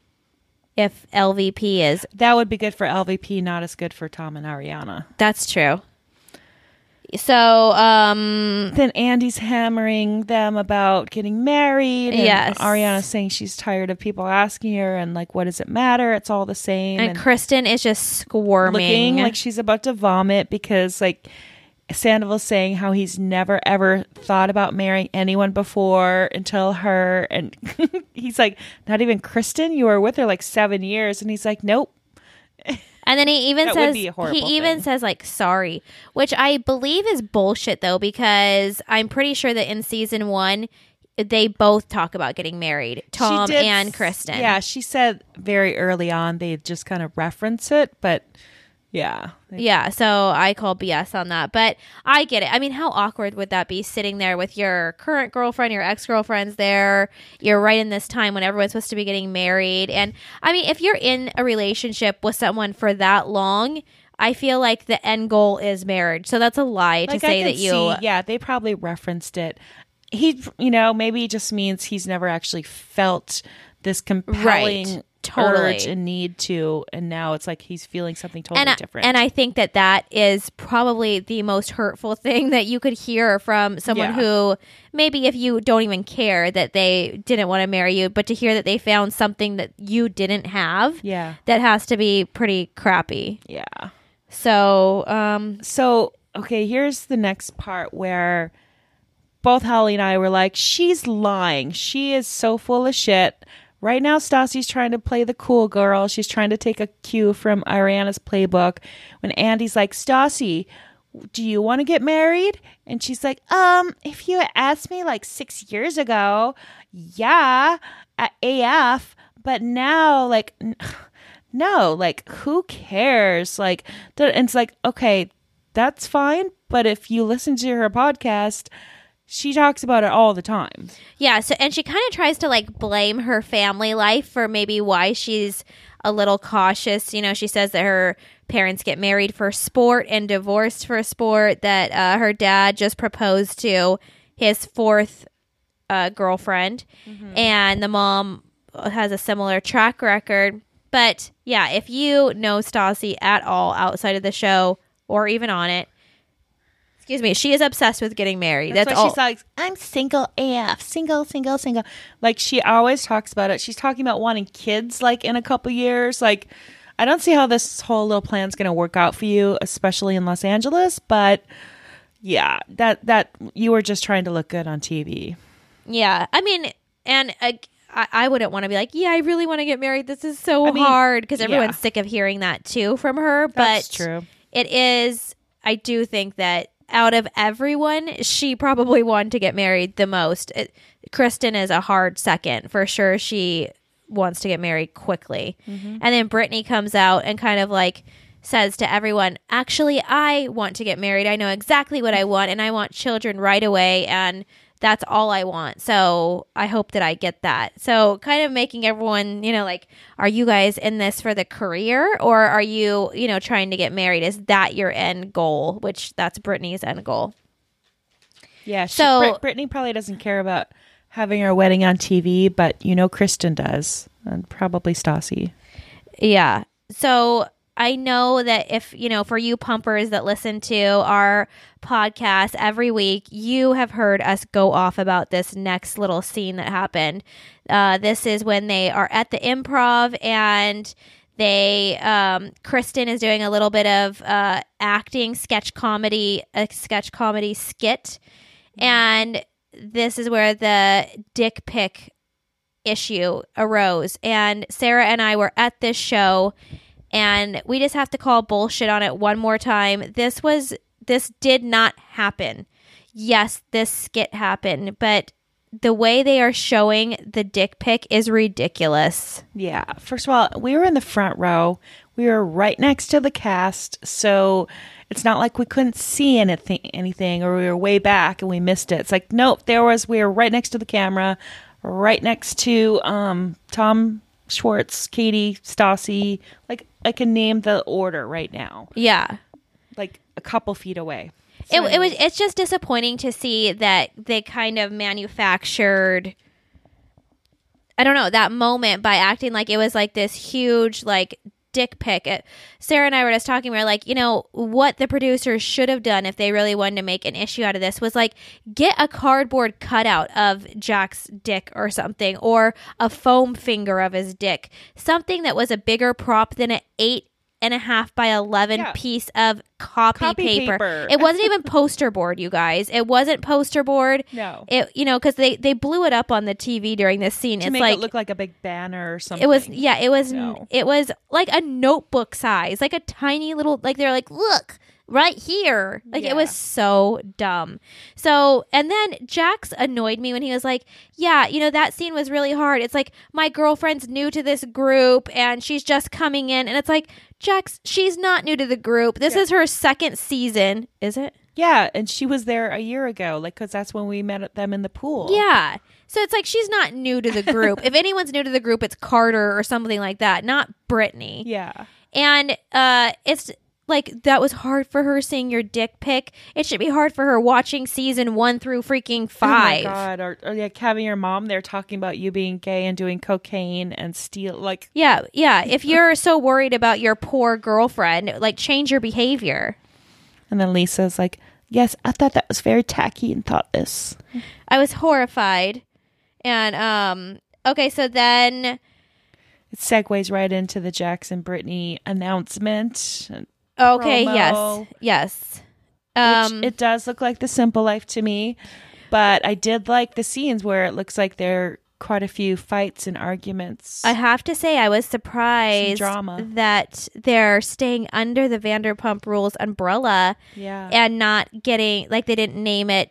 If L V P is, That would be good for L V P, not as good for Tom and Ariana. that's true. So, um, Then Andy's hammering them about getting married. And Yes. Ariana's saying she's tired of people asking her and like, what does it matter? It's all the same. and Kristen is just squirming. looking like she's about to vomit because like Sandoval's saying how he's never ever thought about marrying anyone before until her. And he's like, not even Kristen? You were with her like seven years. And he's like, nope. And then he even That would says, be a horrible he even thing. says like, sorry, which I believe is bullshit though, because I'm pretty sure that in season one, they both talk about getting married, Tom She did and s- Kristen. Yeah, she said very early on they just kind of reference it, but yeah. Yeah, so I call B S on that. But I get it. I mean, how awkward would that be, sitting there with your current girlfriend, your ex-girlfriend's there. You're right in this time when everyone's supposed to be getting married. And I mean, if you're in a relationship with someone for that long, I feel like the end goal is marriage. So that's a lie to Like, I say can that you... see- yeah, they probably referenced it. He, you know, maybe it just means he's never actually felt this compelling Right. Totally. urge and need to, and now it's like he's feeling something totally and I, different. and I think that that is probably the most hurtful thing that you could hear from someone Yeah. who, maybe if you don't even care that they didn't want to marry you, but to hear that they found something that you didn't have, yeah, that has to be pretty crappy. yeah. So, um, So, okay, here's the next part where both Holly and I were like, she's lying. She is so full of shit. Right now, Stassi's trying to play the cool girl. She's trying to take a cue from Ariana's playbook. When Andy's like, Stassi, do you want to get married? And she's like, um, if you had asked me like six years ago, yeah, at A F, but now, like, n- no, like, who cares? Like, th- it's like, okay, that's fine. But if you listen to her podcast, she talks about it all the time. Yeah. So, and she kind of tries to like blame her family life for maybe why she's a little cautious. You know, she says that her parents get married for sport and divorced for sport, that uh, her dad just proposed to his fourth uh, girlfriend, mm-hmm. and the mom has a similar track record. But yeah, if you know Stassi at all outside of the show or even on it, excuse me, she is obsessed with getting married. That's, That's why all. She's like, I'm single A F, single, single, single. Like, she always talks about it. She's talking about wanting kids, like, in a couple years. Like, I don't see how this whole little plan's going to work out for you, especially in Los Angeles. But yeah, that that you were just trying to look good on T V. Yeah, I mean, and uh, I, I wouldn't want to be like, yeah, I really want to get married. This is so I mean, hard, because everyone's yeah. sick of hearing that too from her. That's but true. It is. I do think that out of everyone, she probably wanted to get married the most. It, Kristen is a hard second for sure. She wants to get married quickly, mm-hmm. and then Brittany comes out and kind of like says to everyone, actually, I want to get married. I know exactly what I want, and I want children right away, and that's all I want. So I hope that I get that. So kind of making everyone, you know, like, are you guys in this for the career, or are you, you know, trying to get married? Is that your end goal? Which that's Brittany's end goal. Yeah. She, so Brit- Brittany probably doesn't care about having her wedding on T V, but you know, Kristen does, and probably Stassi. Yeah. So I know that if, you know, for you pumpers that listen to our podcast every week, you have heard us go off about this next little scene that happened. Uh, this is when they are at the Improv, and they, um, Kristen is doing a little bit of uh, acting, sketch comedy, a sketch comedy skit. And this is where the dick pic issue arose. And Sarah and I were at this show, and we just have to call bullshit on it one more time. This was, this did not happen. Yes, this skit happened, but the way they are showing the dick pic is ridiculous. Yeah. First of all, we were in the front row. We were right next to the cast, so it's not like we couldn't see anything, anything, or we were way back and we missed it. It's like, nope, there was, we were right next to the camera, right next to um, Tom Schwartz, Katie, Stassi. Like, I can name the order right now. Yeah. Like a couple feet away. It, it was. It's just disappointing to see that they kind of manufactured, I don't know, that moment by acting like it was like this huge, like, dick pic. It, Sarah and I were just talking, we were like, you know, what the producers should have done if they really wanted to make an issue out of this was like, get a cardboard cutout of Jack's dick or something, or a foam finger of his dick. Something that was a bigger prop than an eight and a half by eleven yeah. piece of copy, copy paper. paper. It wasn't even poster board, you guys. It wasn't poster board. No. It, you know, because they, they blew it up on the T V during this scene. To it's make like, it look like a big banner or something. It was, yeah, it was, no. it was like a notebook size, like a tiny little, like they're like, look, right here. Like yeah. It was so dumb. So, and then Jax annoyed me when he was like, yeah, you know, that scene was really hard. It's like, my girlfriend's new to this group and she's just coming in. And it's like, Jax, she's not new to the group. This yeah. is her second season. Is it? Yeah. And she was there a year ago, like, because that's when we met them in the pool. Yeah. So it's like, she's not new to the group. If anyone's new to the group, it's Carter or something like that, not Brittany. Yeah. And uh, it's like, that was hard for her seeing your dick pic. It should be hard for her watching season one through freaking five. Oh my God. Or, or like having your mom there talking about you being gay and doing cocaine and steal, like. Yeah, yeah. If you're so worried about your poor girlfriend, like, change your behavior. And then Lisa's like, yes, I thought that was very tacky and thoughtless. I was horrified. And, um, okay, so then. It segues right into the Jackson Brittany announcement. Okay, promo, yes, yes. Um, which it does look like The Simple Life to me, but I did like the scenes where it looks like there are quite a few fights and arguments. I have to say, I was surprised drama. that they're staying under the Vanderpump Rules umbrella, yeah, and not getting, like, they didn't name it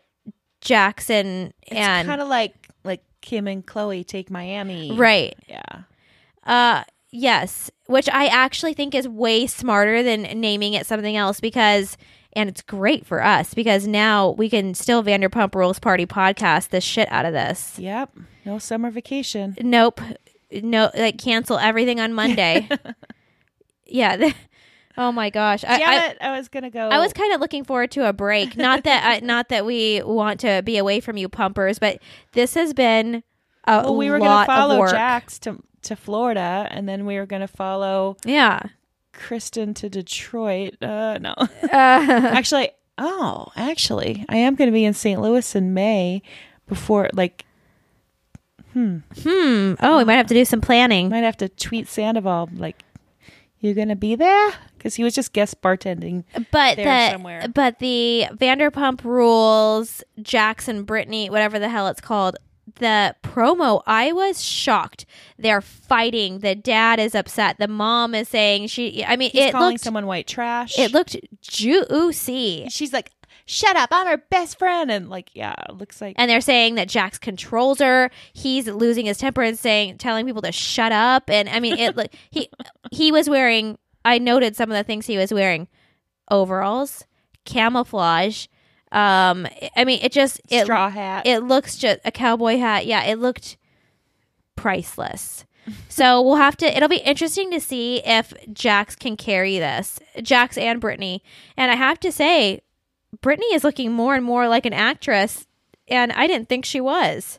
Jackson. It's and kind of like like Kim and Chloe take Miami, right? Yeah. Uh, yes, which I actually think is way smarter than naming it something else because, and it's great for us because now we can still Vanderpump Rules Party podcast the shit out of this. Yep. No summer vacation. Nope. No, like cancel everything on Monday. yeah. th- oh my gosh. I, Damn I, it. I was going to go. I was kind of looking forward to a break. Not that, I, not that we want to be away from you pumpers, but this has been a well, we were lot gonna follow of work. Jax to to Florida, and then we were going to follow Yeah. Kristen to Detroit. Uh, no. Uh, actually, oh, actually, I am going to be in Saint Louis in May before, like, hmm. Oh, we might have to do some planning. might have to tweet Sandoval, like, you going to be there? Because he was just guest bartending But there the somewhere. but the Vanderpump Rules, Jackson, Brittany, whatever the hell it's called, the promo, I was shocked. They're fighting. The dad is upset. The mom is saying she. I mean, He's it calling looked someone white trash. it looked juicy. She's like, shut up, I'm her best friend. And, like, yeah, it looks like. And they're saying that Jax controls her. He's losing his temper and saying, telling people to shut up. And I mean, it. he he was wearing. I noted some of the things he was wearing: overalls, camouflage. Um, I mean, it just it, straw hat. It looks just a cowboy hat. Yeah, it looked priceless. So we'll have to. It'll be interesting to see if Jax can carry this, Jax and Brittany. And I have to say, Brittany is looking more and more like an actress, and I didn't think she was.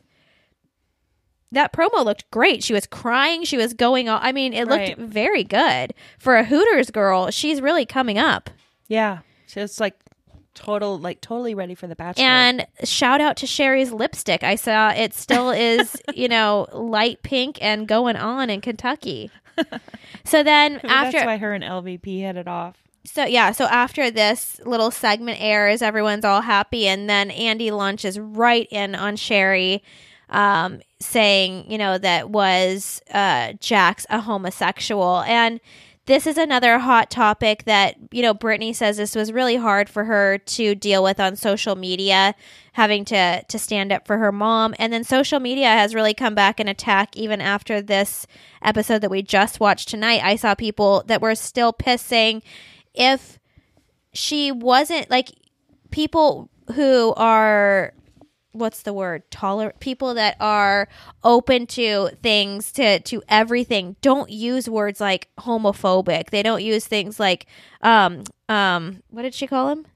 That promo looked great. She was crying. She was going on. I mean, it looked Right. very good for a Hooters girl. She's really coming up. Yeah. So it's like total, like totally ready for the Bachelor. And shout out to Sherry's lipstick. I saw it still is, you know, light pink and going on in Kentucky. So then after, That's why her and L V P had it off. so yeah, so after this little segment airs, everyone's all happy, and then Andy launches right in on Sherry, um, saying, you know, that was uh, Jax a homosexual. And this is another hot topic that, you know, Brittany says this was really hard for her to deal with on social media, having to to stand up for her mom. And then social media has really come back and attack even after this episode that we just watched tonight. I saw people that were still pissed saying if she wasn't, like, people who are, what's the word, tolerant, people that are open to things, to to everything, don't use words like homophobic. They don't use things like um um what did she call him,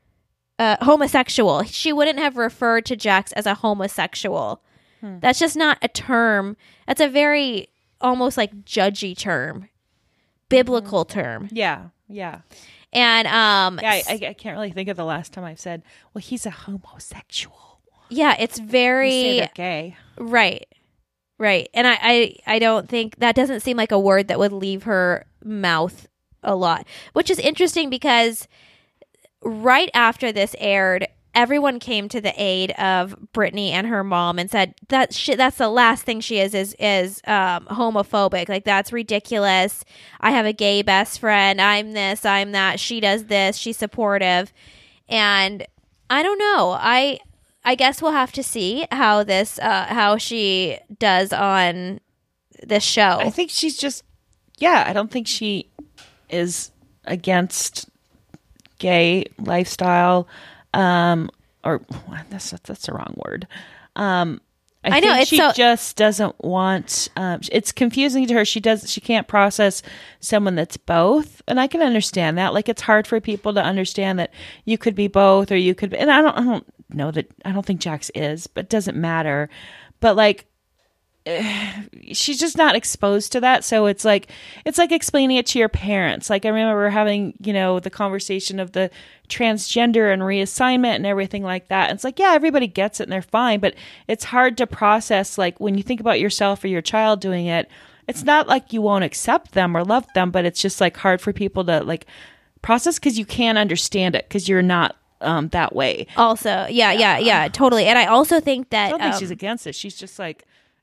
uh homosexual. She wouldn't have referred to Jax as a homosexual. hmm. That's just not a term. That's a very almost like judgy term, biblical mm-hmm. term. Yeah. Yeah. And um Yeah. I, I can't really think of the last time I've said, well, he's a homosexual. yeah, it's very You say they're gay. Right. Right. And I, I, I don't think that doesn't seem like a word that would leave her mouth a lot, which is interesting because right after this aired, everyone came to the aid of Brittany and her mom and said that shit, that's the last thing she is, is, is um, homophobic. Like, that's ridiculous. I have a gay best friend. I'm this, I'm that. She does this. She's supportive. And I don't know. I, I guess we'll have to see how this, uh, how she does on this show. I think she's just, yeah, I don't think she is against gay lifestyle, um, or that's that's the wrong word. Um, I, I know, think it's she so- just doesn't want. Um, it's confusing to her. She does. She can't process someone that's both, and I can understand that. Like, it's hard for people to understand that you could be both, or you could. Be, and I don't. I don't know that. I don't think Jax is, but it doesn't matter. But like, she's just not exposed to that, so it's like it's like explaining it to your parents. Like, I remember having, you know, the conversation of the transgender and reassignment and everything like that, and it's like, yeah, everybody gets it and they're fine, but it's hard to process. Like, when you think about yourself or your child doing it, it's not like you won't accept them or love them, but it's just like hard for people to like process because you can't understand it because you're not um that way. Also, yeah, yeah, yeah, totally. And I also think that I don't think um, she's against it. She's just like,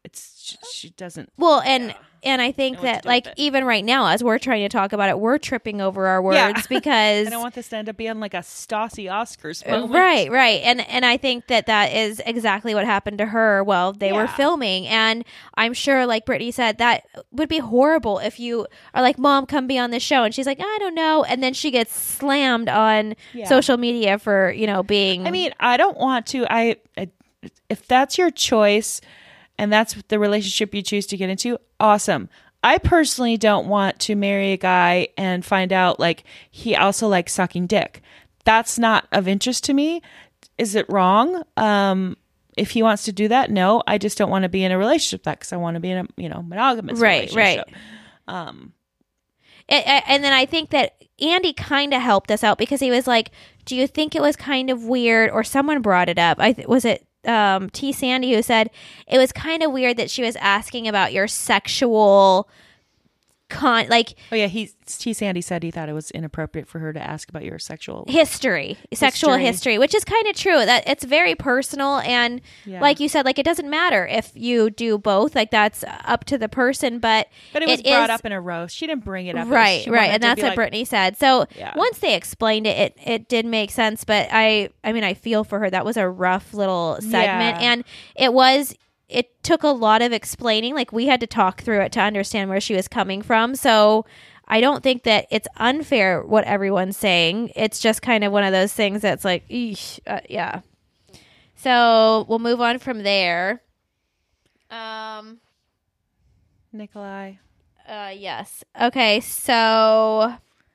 it's she, she doesn't. Well, and yeah. and I think Know what to that do like with it. even right now, as we're trying to talk about it, we're tripping over our words Yeah. because I don't want this to end up being like a Stassi Oscars moment. right, right, and and I think that that is exactly what happened to her while they were Yeah. filming, and I'm sure, like Brittany said, that would be horrible if you are like, "Mom, come be on the show," and she's like, "I don't know," and then she gets slammed on Yeah. social media for you know being. I mean, I don't want to. I, I if that's your choice, and that's the relationship you choose to get into, awesome. I personally don't want to marry a guy and find out like he also likes sucking dick. That's not of interest to me. Is it wrong? Um, if he wants to do that, no. I just don't want to be in a relationship with that because I want to be in a you know monogamous Right, relationship. right. Um, And, and then I think that Andy kind of helped us out because he was like, "Do you think it was kind of weird?" Or someone brought it up. I th- was it um, T. Sandy who said it was kind of weird that she was asking about your sexual con like oh yeah, he T. Sandy said he thought it was inappropriate for her to ask about your sexual. history, sexual History. history, which is kind of true. That it's very personal, and Yeah. like you said, like it doesn't matter if you do both. Like that's up to the person, but But it was brought is- up in a roast. She didn't bring it up. It was- right she right wanted and to that's be what like, Brittany said. So Yeah. once they explained it, it it did make sense, but i i mean I feel for her. That was a rough little segment, Yeah. and it was it took a lot of explaining. Like we had to talk through it to understand where she was coming from. So I don't think that it's unfair what everyone's saying. It's just kind of one of those things that's like, eesh, uh, yeah. So we'll move on from there. Um Nikolai. uh, yes. Okay, so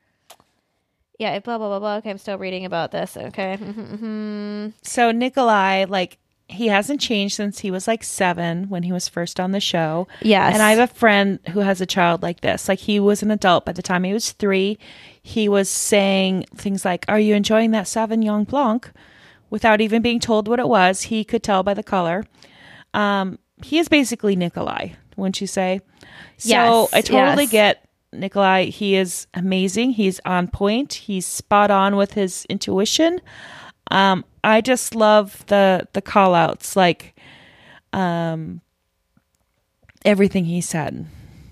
yeah, blah blah blah blah. Okay, I'm still reading about this. Okay. Mhm. So Nikolai, like, he hasn't changed since he was like seven when he was first on the show. Yes. And I have a friend who has a child like this. Like, he was an adult by the time he was three. He was saying things like, "Are you enjoying that Sauvignon Blanc?" Without even being told what it was. He could tell by the color. Um, he is basically Nikolai, wouldn't you say? So Yes, I totally yes. get Nikolai. He is amazing. He's on point. He's spot on with his intuition. Um, I just love the the call outs, like um, everything he said.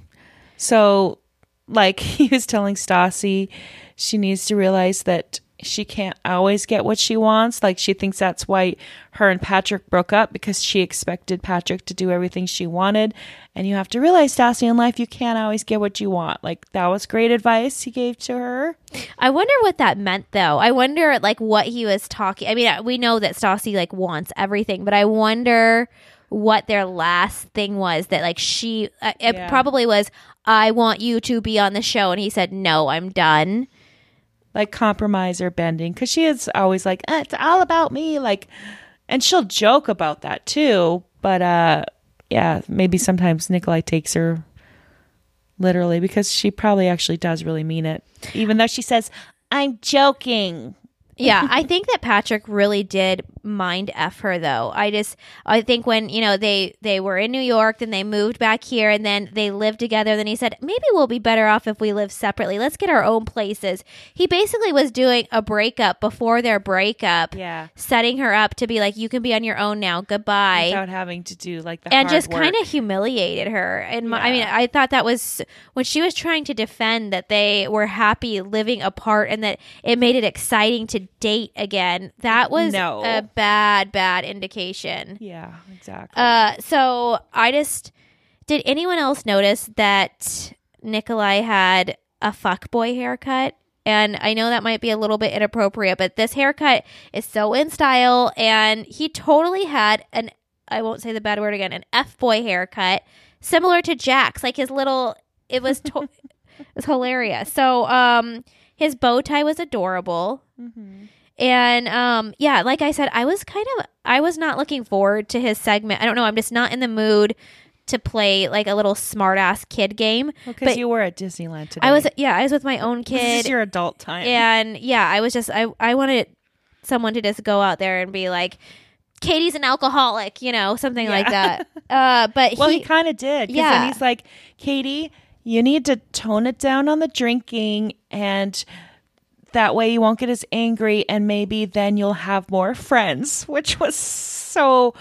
So, like, he was telling Stassi, she needs to realize that she can't always get what she wants. Like, she thinks that's why her and Patrick broke up, because she expected Patrick to do everything she wanted. And you have to realize, Stassi, in life, you can't always get what you want. Like, that was great advice he gave to her. I wonder what that meant, though. I wonder, like, what he was talking. I mean, we know that Stassi like wants everything, but I wonder what their last thing was. That like she, uh, it Yeah. probably was, "I want you to be on the show," and he said, "No, I'm done." Like, compromise or bending, because she is always like, eh, it's all about me, like, and she'll joke about that too, but uh yeah, maybe sometimes Nikolai takes her literally, because she probably actually does really mean it, even though she says, "I'm joking." Yeah, I think that Patrick really did mind F her, though. I just, I think when, you know, they, they were in New York, then they moved back here, and then they lived together. Then he said, maybe we'll be better off if we live separately. Let's get our own places. He basically was doing a breakup before their breakup, Yeah. setting her up to be like, you can be on your own now. Goodbye. Without having to do like the And hard just work. kind of humiliated her. And my, I mean, Yeah. I thought that was when she was trying to defend that they were happy living apart and that it made it exciting to date again. That was No. a bad, bad indication. Yeah, exactly. Uh, so I just did. Anyone else notice that Nikolai had a fuckboy haircut? And I know that might be a little bit inappropriate, but this haircut is so in style, and he totally had an, I won't say the bad word again, an F-boy haircut, similar to Jack's, like his little, it was, to- it was hilarious. So, um, his bow tie was adorable. Mm-hmm. And, um, yeah, like I said, I was kind of, I was not looking forward to his segment. I don't know. I'm just not in the mood to play like a little smart ass kid game. Because but you were at Disneyland today. I was, yeah, I was with my own This kid. is your adult time. And yeah, I was just, I, I wanted someone to just go out there and be like, Katie's an alcoholic, you know, something like Yeah. that. Uh, but Well, he, he, kind of did. 'Cause Yeah. then he's like, "Katie, you need to tone it down on the drinking, and that way you won't get as angry, and maybe then you'll have more friends," which was so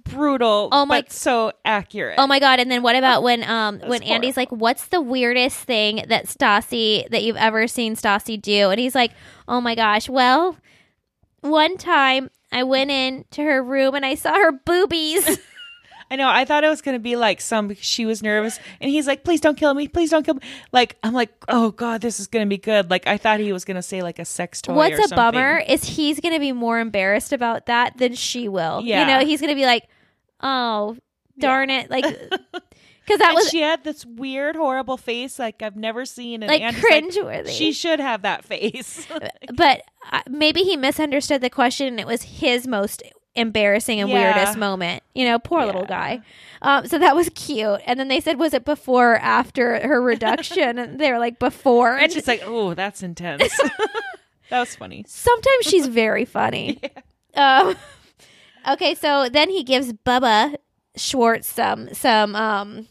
brutal. Oh my- but so accurate. Oh my god! And then what about when um when That's Andy's like, "What's the weirdest thing that Stassi that you've ever seen Stassi do?" And he's like, "Oh my gosh, well, one time I went in to her room and I saw her boobies." I know. I thought it was going to be like some, she was nervous. And he's like, please don't kill me. Please don't kill me. Like, I'm like, oh God, this is going to be good. Like, I thought he was going to say like a sex toy What's or a something. bummer is he's going to be more embarrassed about that than she will. Yeah. You know, he's going to be like, oh, darn it. Like, because that And was she had this weird, horrible face like I've never seen. And like Andy's cringeworthy. Like, she should have that face. But uh, maybe he misunderstood the question and it was his most embarrassing and Yeah. weirdest moment. You know, poor little Yeah. guy. Um, so that was cute. And then they said, was it before or after her reduction? And they were like, before. And And she's like, oh, that's intense. That was funny. sometimes she's very funny. Um, okay, so then he gives Bubba Schwartz some some um,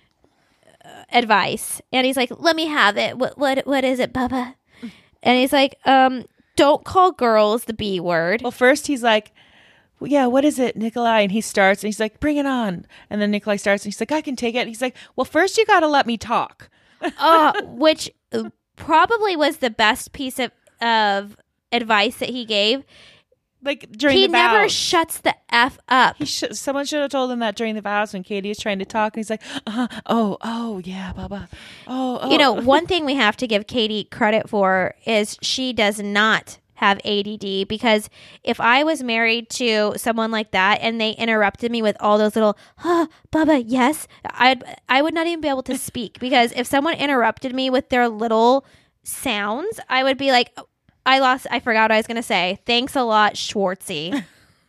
uh, advice, and he's like, "Let me have it. What what what is it, Bubba?" And he's like, um, "Don't call girls the B word." Well, first he's like, well, yeah, what is it, Nikolai? And he starts and he's like, bring it on. And then Nikolai starts and he's like, I can take it. And he's like, well, first you got to let me talk. uh, which probably was the best piece of of advice that he gave. Like during He the never vows. shuts the F up. He sh- someone should have told him that during the vows when Katie is trying to talk. And he's like, uh, oh, oh, yeah, Baba. Oh, oh. You know, one thing we have to give Katie credit for is she does not have A D D, because if I was married to someone like that and they interrupted me with all those little, huh, Baba, yes, I'd, I would not even be able to speak, because if someone interrupted me with their little sounds, I would be like, I lost, I forgot what I was going to say. Thanks a lot, Schwartzy.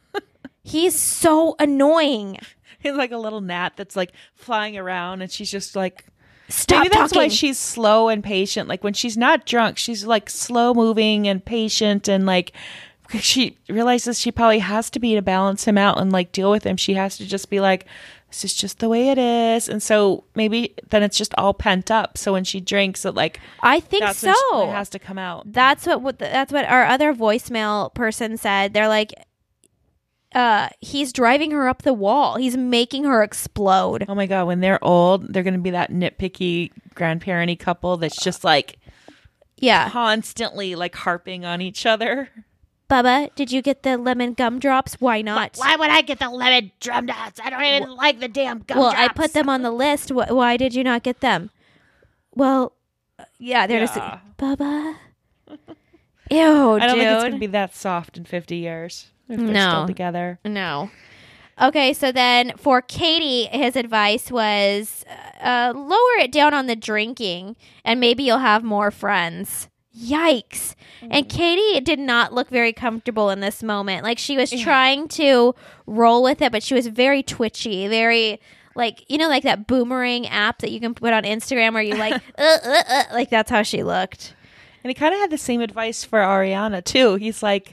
He's so annoying. He's like a little gnat that's like flying around and she's just like, Stop maybe that's talking. why she's slow and patient. Like when she's not drunk, she's like slow moving and patient, and like she realizes she probably has to be to balance him out and like deal with him. She has to just be like, this is just the way it is. And so maybe then it's just all pent up. So when she drinks it, like I think that's so. when she- it has to come out. That's what, what that's what our other voicemail person said. They're like, uh, he's driving her up the wall. He's making her explode. Oh my God, when they're old, they're going to be that nitpicky grandparenty couple that's just like Yeah. constantly like harping on each other. Bubba, did you get the lemon gumdrops? Why not? Why would I get the lemon drum dots? I don't even like the damn gum well, I drops. put them on the list. Wh- why did you not get them? Well, uh, yeah, they're Yeah. just Bubba. Ew, I don't dude. think it's going to be that soft in fifty years if they're No. still together. No. Okay, so then for Katie, his advice was uh, lower it down on the drinking and maybe you'll have more friends. Yikes. And Katie did not look very comfortable in this moment. Like she was trying to roll with it, but she was very twitchy, very like, you know, like that boomerang app that you can put on Instagram where you like, uh, uh, uh, like that's how she looked. And he kind of had the same advice for Ariana too. He's like,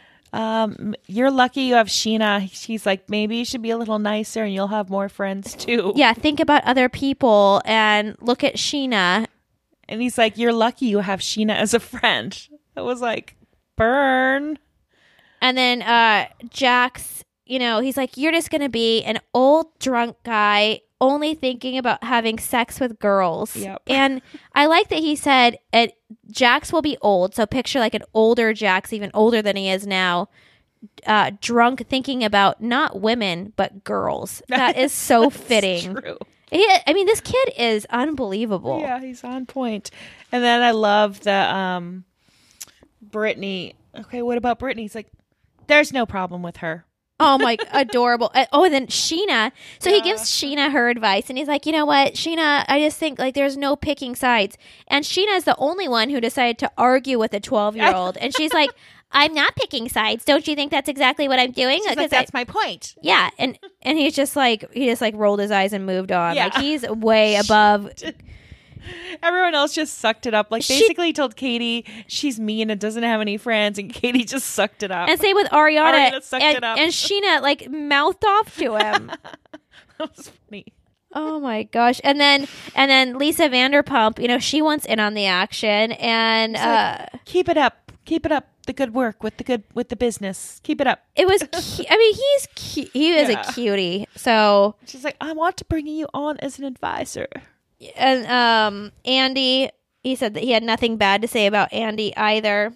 um, you're lucky you have Sheena. He's like, maybe you should be a little nicer and you'll have more friends too. Yeah, think about other people and look at Sheena. And he's like, you're lucky you have Sheena as a friend. That was like, burn. And then uh, Jax, you know, he's like, you're just going to be an old drunk guy only thinking about having sex with girls. Yep. And I like that he said it, Jax will be old. So picture like an older Jax, even older than he is now, uh, drunk thinking about not women, but girls. That is so fitting. True. He, I mean, this kid is unbelievable. Yeah, he's on point. And then I love the um, Brittany. Okay, what about Brittany? He's like, there's no problem with her. Oh my, adorable. Uh, Oh, and then Sheena. So he gives Sheena her advice and he's like, you know what, Sheena, I just think like there's no picking sides. And Sheena is the only one who decided to argue with a twelve year old. And she's like, I'm not picking sides. Don't you think that's exactly what I'm doing? She's like, 'Cause I- that's my point. yeah. And, and he's just like, he just like rolled his eyes and moved on. Yeah. Like he's way above. Everyone else just sucked it up. Like She- basically he told Katie she's mean and doesn't have any friends, and Katie just sucked it up. And same with Ariana. Ariana sucked and, it up. and Sheena like mouthed off to him. That was funny. Oh my gosh. And then and then Lisa Vanderpump, you know, she wants in on the action and uh Keep it up. Keep it up. the good work with the good with the business. Keep it up. It was. Cu- I mean, he's cu- he is Yeah. a cutie. So She's like, I want to bring you on as an advisor. and um, Andy, he said that he had nothing bad to say about Andy either.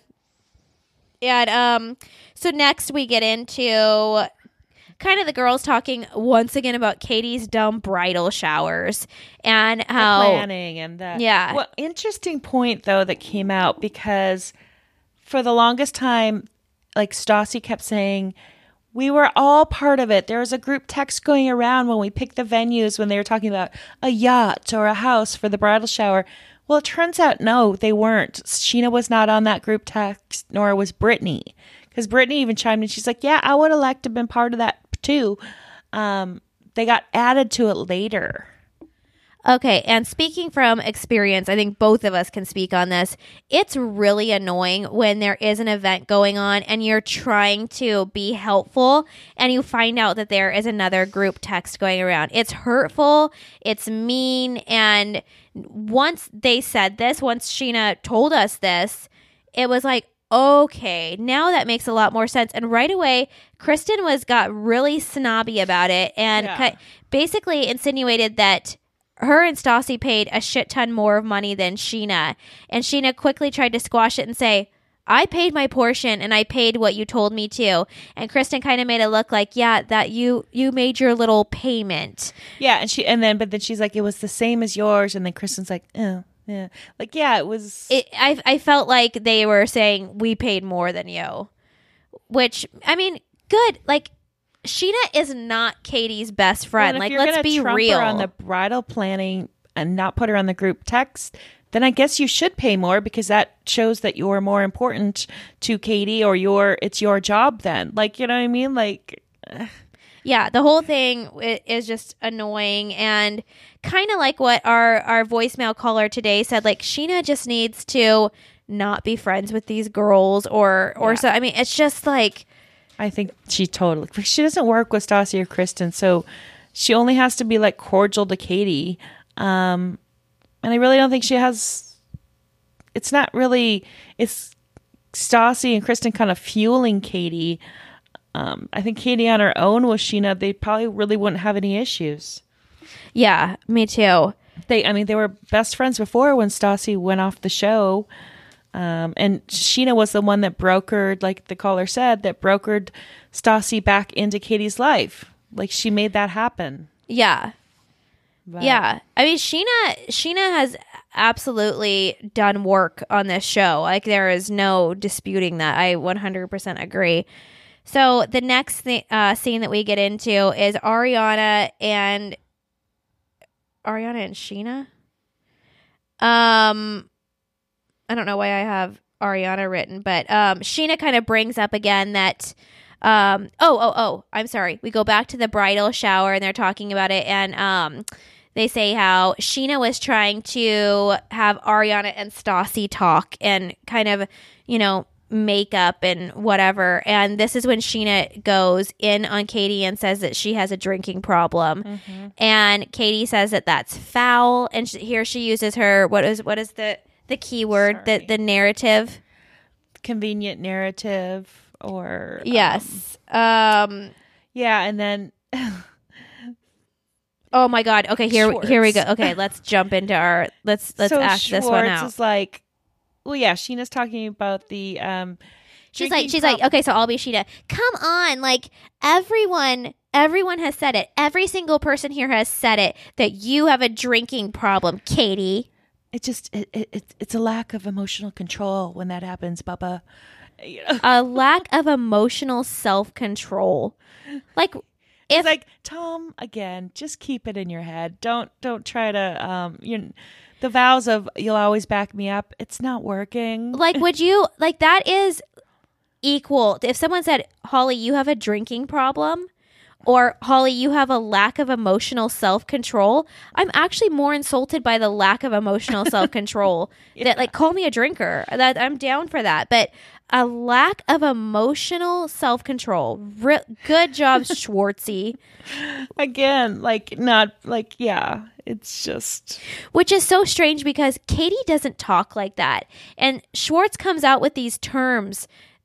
And um, so next we get into kind of the girls talking once again about Katie's dumb bridal showers and how Planning and that. Yeah. Well, interesting point though that came out because for the longest time, like Stassi kept saying, we were all part of it. There was a group text going around when we picked the venues when they were talking about a yacht or a house for the bridal shower. Well, it turns out, no, they weren't. Sheena was not on that group text, nor was Brittany. Because Brittany even chimed in. She's like, yeah, I would have liked to have been part of that too. Um, they got added to it later. Okay, and speaking from experience, I think both of us can speak on this. It's really annoying when there is an event going on and you're trying to be helpful and you find out that there is another group text going around. It's hurtful, it's mean, and once they said this, once Sheena told us this, it was like, okay, now that makes a lot more sense. And right away, Kristen was got really snobby about it and Yeah. cu- basically insinuated that her and Stassi paid a shit ton more of money than Sheena. And Sheena quickly tried to squash it and say, I paid my portion and I paid what you told me to. And Kristen kind of made it look like, yeah, that you you made your little payment. Yeah, and she and then but then she's like, it was the same as yours, and then Kristen's like, oh, yeah, like yeah, it was. It, I I felt like they were saying we paid more than you, which I mean, good. Like Sheena is not Katie's best friend. Well, if like you're let's gonna be trump real. her on the bridal planning and not put her on the group text, then I guess you should pay more because that shows that you're more important to Katie or your it's your job then. Like, you know what I mean? Like, Yeah, the whole thing i- is just annoying and kind of like what our, our voicemail caller today said. Like, Sheena just needs to not be friends with these girls or, or Yeah. so. I mean, it's just like, I think she totally she doesn't work with Stassi or Kristen, so she only has to be like cordial to Katie. Um, and I really don't think she has. It's not really. It's Stassi and Kristen kind of fueling Katie. Um, I think Katie on her own with Sheena, they probably really wouldn't have any issues. yeah, me too. They, I mean, they were best friends before when Stassi went off the show. Um, and Sheena was the one that brokered, like the caller said, that brokered Stassi back into Katie's life. Like she made that happen. Yeah. But- Yeah. I mean, Sheena, Sheena has absolutely done work on this show. Like, there is no disputing that. I one hundred percent agree. So the next th- uh, scene that we get into is Ariana and Ariana and Sheena. Um, I don't know why I have Ariana written, but um, Sheena kind of brings up again that. Um, oh, oh, oh, I'm sorry. We go back to the bridal shower and they're talking about it. And um, they say how Sheena was trying to have Ariana and Stassi talk and kind of, you know, make up and whatever. And this is when Sheena goes in on Katie and says that she has a drinking problem. Mm-hmm. And Katie says that that's foul. And sh- here she uses her, what is, what is the, the key word, the, the narrative? Convenient narrative or. Yes. Um, Um, yeah. And then. oh my God. Okay. Here, Schwartz. here we go. Okay. Let's jump into our, let's, let's so act Schwartz this one out. is like, well, yeah, Sheena's talking about the. Um, She's drinking like, she's prob- like, okay, so I'll be Sheena. Come on, like everyone, everyone has said it. Every single person here has said it that you have a drinking problem, Katie. It just it, it, it it's a lack of emotional control when that happens, Bubba. You know? A lack of emotional self control. Like, if It's like, Tom, again, just keep it in your head. Don't don't try to um you the vows of you'll always back me up. It's not working. like, would you like that is equal if someone said, Holly, you have a drinking problem, or Holly, you have a lack of emotional self-control. I'm actually more insulted by the lack of emotional self-control. Yeah. That like, call me a drinker. That I'm down for that. But a lack of emotional self-control. Re- good job, Schwartzy. Again, like not like yeah, it's just Which is so strange because Katie doesn't talk like that. And Schwartz comes out with these terms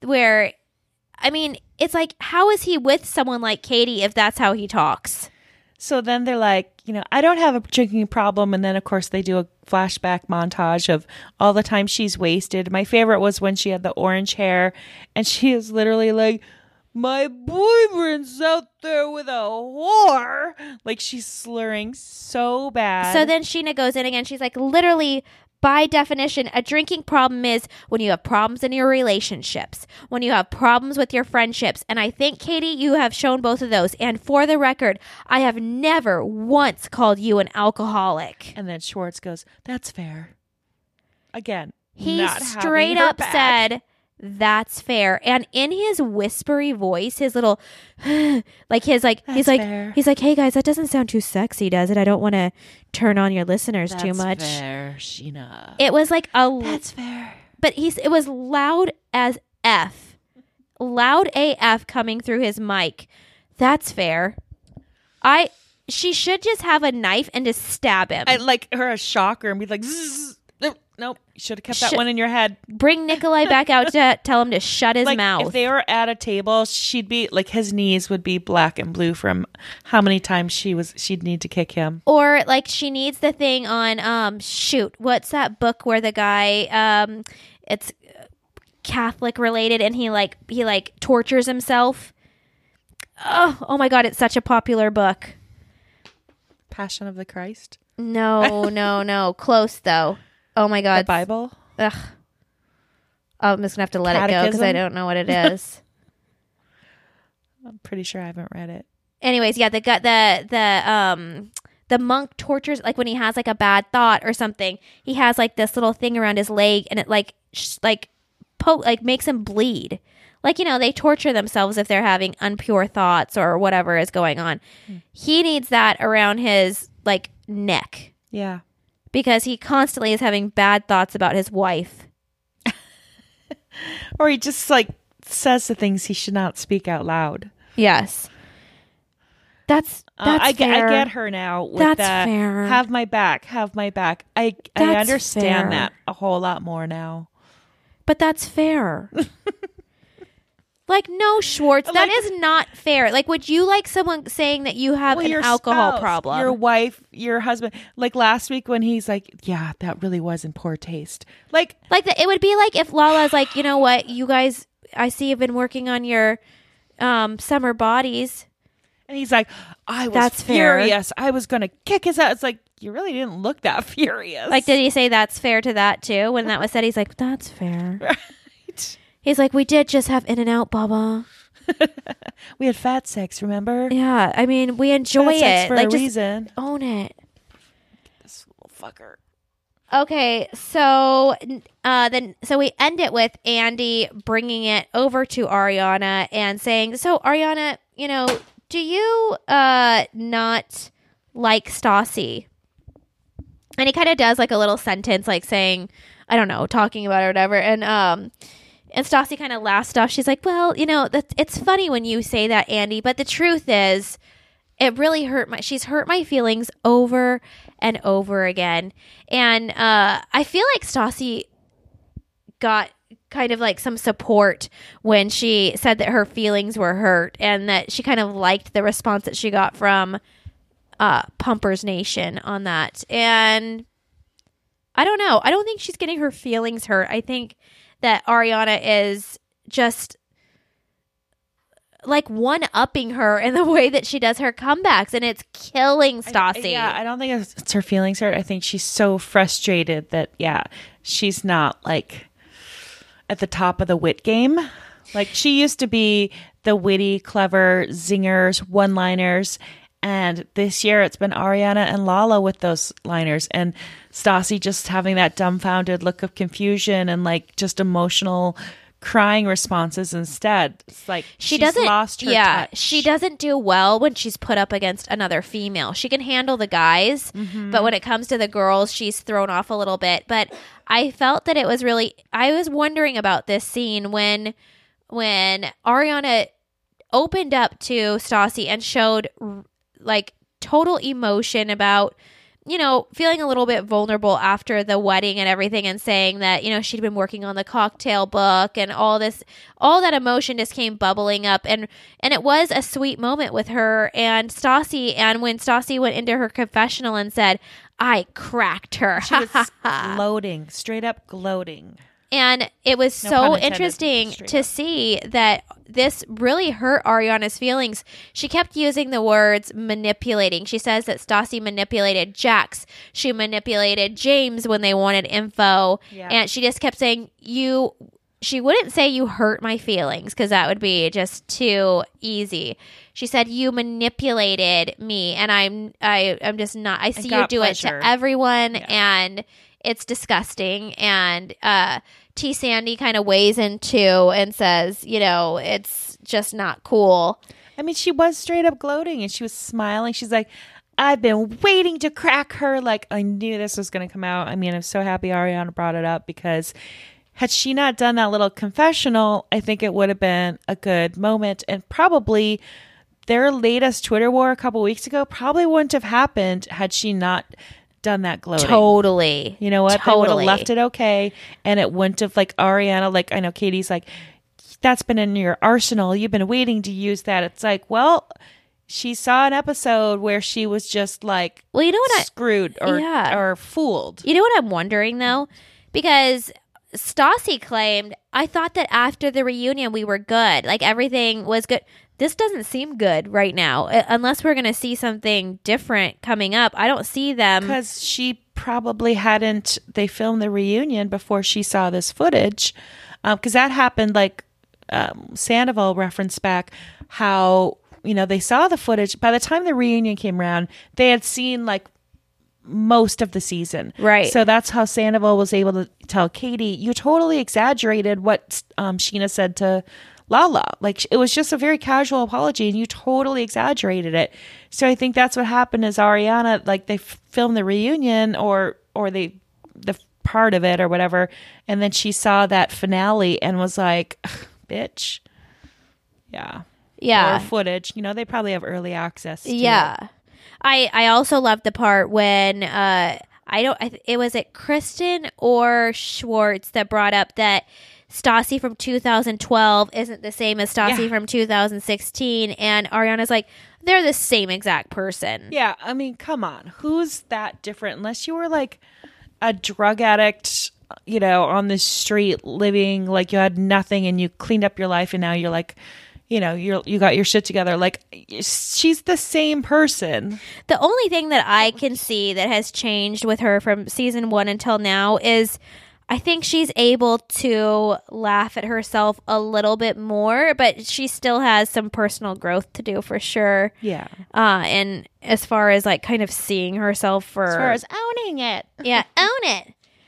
where, I mean, it's like, how is he with someone like Katie if that's how he talks? So then they're like, you know, I don't have a drinking problem. And then, of course, they do a flashback montage of all the time she's wasted. My favorite was when she had the orange hair and she is literally like, my boyfriend's out there with a whore. Like, she's slurring so bad. So then Sheena goes in again. She's like, literally, by definition, a drinking problem is when you have problems in your relationships, when you have problems with your friendships. And I think, Katie, you have shown both of those. And for the record, I have never once called you an alcoholic. And then Schwartz goes, that's fair. Again, he not straight having her up back. said, that's fair. And in his whispery voice, his little, like his, like, That's he's like, fair. he's like, hey guys, that doesn't sound too sexy, does it? I don't want to turn on your listeners That's too much. fair, Sheena. It was like a, That's fair. but he's, it was loud as F, loud A F coming through his mic. That's fair. I, she should just have a knife and just stab him. I like her a shocker and be like, zzz. Nope, nope. You should have kept that Should- one in your head. Bring Nikolai back out to tell him to shut his Like mouth. if they were at a table, she'd be like his knees would be black and blue from how many times she was she'd need to kick him. Or like she needs the thing on um shoot, what's that book where the guy um it's Catholic related and he like he like tortures himself. Oh, oh my god, it's such a popular book. Passion of the Christ. No, no, no. Close though. Oh my god. The Bible. Ugh. I'm just gonna have to let it go because I Catechism? don't know what it is. I'm pretty sure I haven't read it. Anyways, yeah, the gut the the um the monk tortures, like when he has like a bad thought or something, he has like this little thing around his leg and it like sh- like po- like makes him bleed. Like, you know, they torture themselves if they're having unpure thoughts or whatever is going on. Hmm. He needs that around his like neck Yeah. because he constantly is having bad thoughts about his wife. Or he just like says the things he should not speak out loud. Yes. That's Uh, that's I, get, fair. I get her now with That's that. fair. Have my back. Have my back. I I That's understand fair. that a whole lot more now. But that's fair. Like, no, Schwartz, that Like- is not fair. Like, would you like someone saying that you have Well, an your alcohol spouse, problem? your wife, your husband. Like last week when he's like, "Yeah, that really was in poor taste." Like, Like, the, it would be like if Lala's like, you know what, you guys, I see you've been working on your um, summer bodies. and he's like, "I was That's fair. furious. I was gonna kick his ass." It's like you really didn't look that furious. Like, did he say that's fair to that too? When that was said, he's like, that's fair. Right. He's like, we did just have In-N-Out, Baba. We had fat sex. Remember? Yeah, I mean, we enjoy fat sex it. for Like, a just reason. own it. This little fucker. Okay, so uh, then so we end it with Andy bringing it over to Ariana and saying, "So Ariana, you know, do you uh, not like Stassi?" And he kind of does like a little sentence, like saying, "I don't know," talking about it or whatever, and um. And Stassi kind of laughs off. She's like, well, you know, that's, it's funny when you say that, Andy, but the truth is, it really hurt my, she's hurt my feelings over and over again. And uh, I feel like Stassi got kind of like some support when she said that her feelings were hurt and that she kind of liked the response that she got from uh, Pumpers Nation on that. And I don't know. I don't think she's getting her feelings hurt. I think that Ariana is just like one-upping her in the way that she does her comebacks, and it's killing Stassi. I, yeah, I don't think it's, it's her feelings hurt. I think she's so frustrated that, yeah, she's not like at the top of the wit game. Like she used to be the witty, clever zingers, one-liners. And this year it's been Ariana and Lala with those liners, and Stassi just having that dumbfounded look of confusion and like just emotional crying responses instead. It's like she she's doesn't lost her yeah touch. she doesn't do well when she's put up against another female. She can handle the guys, Mm-hmm. but when it comes to the girls, she's thrown off a little bit. But I felt that it was really, I was wondering about this scene when when Ariana opened up to Stassi and showed like total emotion about you know, feeling a little bit vulnerable after the wedding and everything, and saying that, you know, she'd been working on the cocktail book and all this, all that emotion just came bubbling up. And, and it was a sweet moment with her and Stassi. And when Stassi went into her confessional and said, I cracked her. She was gloating, straight up gloating. And it was No so pun intended, interesting straight to up. see that this really hurt Ariana's feelings. She kept using the words manipulating. She says that Stassi manipulated Jax. She manipulated James when they wanted info. Yeah. And she just kept saying, you, she wouldn't say you hurt my feelings, because that would be just too easy. She said, you manipulated me, and I'm, I, I'm just not, I see you got do pleasure. it to everyone. Yeah. And it's disgusting. And, uh, T. Sandy kind of weighs in too and says, you know, it's just not cool. I mean, she was straight up gloating and she was smiling. She's like, I've been waiting to crack her. Like, I knew this was going to come out. I mean, I'm so happy Ariana brought it up, because had she not done that little confessional, I think it would have been a good moment. And probably their latest Twitter war a couple weeks ago probably wouldn't have happened had she not done that gloating. Totally. You know what? Totally. They would have left it okay, and it wouldn't have, like, Ariana, like, I know Katie's like, that's been in your arsenal. You've been waiting to use that. It's like, well, she saw an episode where she was just like, Well, you know what I, screwed or Yeah. or fooled. you know what I'm wondering though? Because Stassi claimed, I thought that after the reunion we were good. Like everything was good. This doesn't seem good right now. Uh, Unless we're going to see something different coming up. I don't see them. Because she probably hadn't, they filmed the reunion before she saw this footage. Because that happened, like, um, Sandoval referenced back how, you know, they saw the footage. By the time the reunion came around, they had seen, like, most of the season. Right. So that's how Sandoval was able to tell Katie, you totally exaggerated what um, Sheena said to Lala. Like, it was just a very casual apology and you totally exaggerated it. So I think that's what happened is Ariana, like, they f- filmed the reunion or or they the part of it or whatever, and then she saw that finale and was like, bitch. Yeah. Yeah. Or footage. You know, they probably have early access to Yeah. it. I I also loved the part when uh I don't I, th- it was it Kristen or Schwartz that brought up that Stassi from two thousand twelve isn't the same as Stassi Yeah. from two thousand sixteen, and Ariana's like, they're the same exact person. Yeah, I mean, come on. Who's that different? Unless you were like a drug addict, you know, on the street living like you had nothing and you cleaned up your life and now you're like, you know, you're you got your shit together. Like, she's the same person. The only thing that I can see that has changed with her from season one until now is I think she's able to laugh at herself a little bit more, but she still has some personal growth to do for sure. Yeah. Uh, and as far as like kind of seeing herself for, As far as owning it. yeah, own it.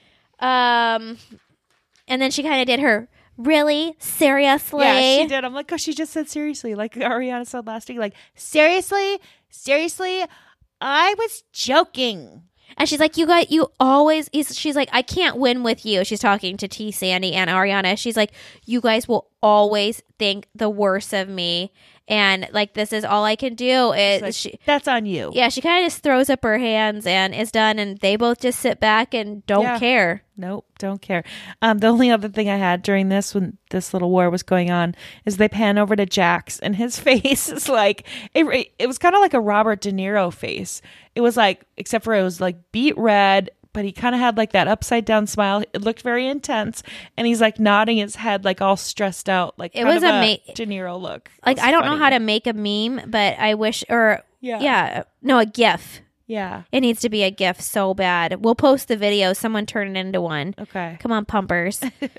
Um, and then she kind of did her really seriously. Yeah, she did. I'm like, oh, she just said seriously. Like Ariana said last week, like, seriously? Seriously? I was joking. And she's like, you got, you always, he's, she's like, I can't win with you. She's talking to T. Sandy and Ariana. She's like, you guys will always think the worst of me. And like, this is all I can do. Is Like, she, that's on you. yeah, she kind of just throws up her hands and is done. And they both just sit back and don't Yeah. care. Nope, don't care. Um, the only other thing I had during this, when this little war was going on, is they pan over to Jax, and his face is like, it, it was kind of like a Robert De Niro face. It was like, except for it was like beet red, but he kind of had like that upside down smile. It looked very intense, and he's like nodding his head, like all stressed out, like It kind was of ama- a De Niro look. It Like, was I don't know funny. how to make a meme, but I wish, or Yeah. yeah, no, a GIF. Yeah. It needs to be a GIF so bad. We'll post the video. Someone turn it into one. Okay. Come on, pumpers.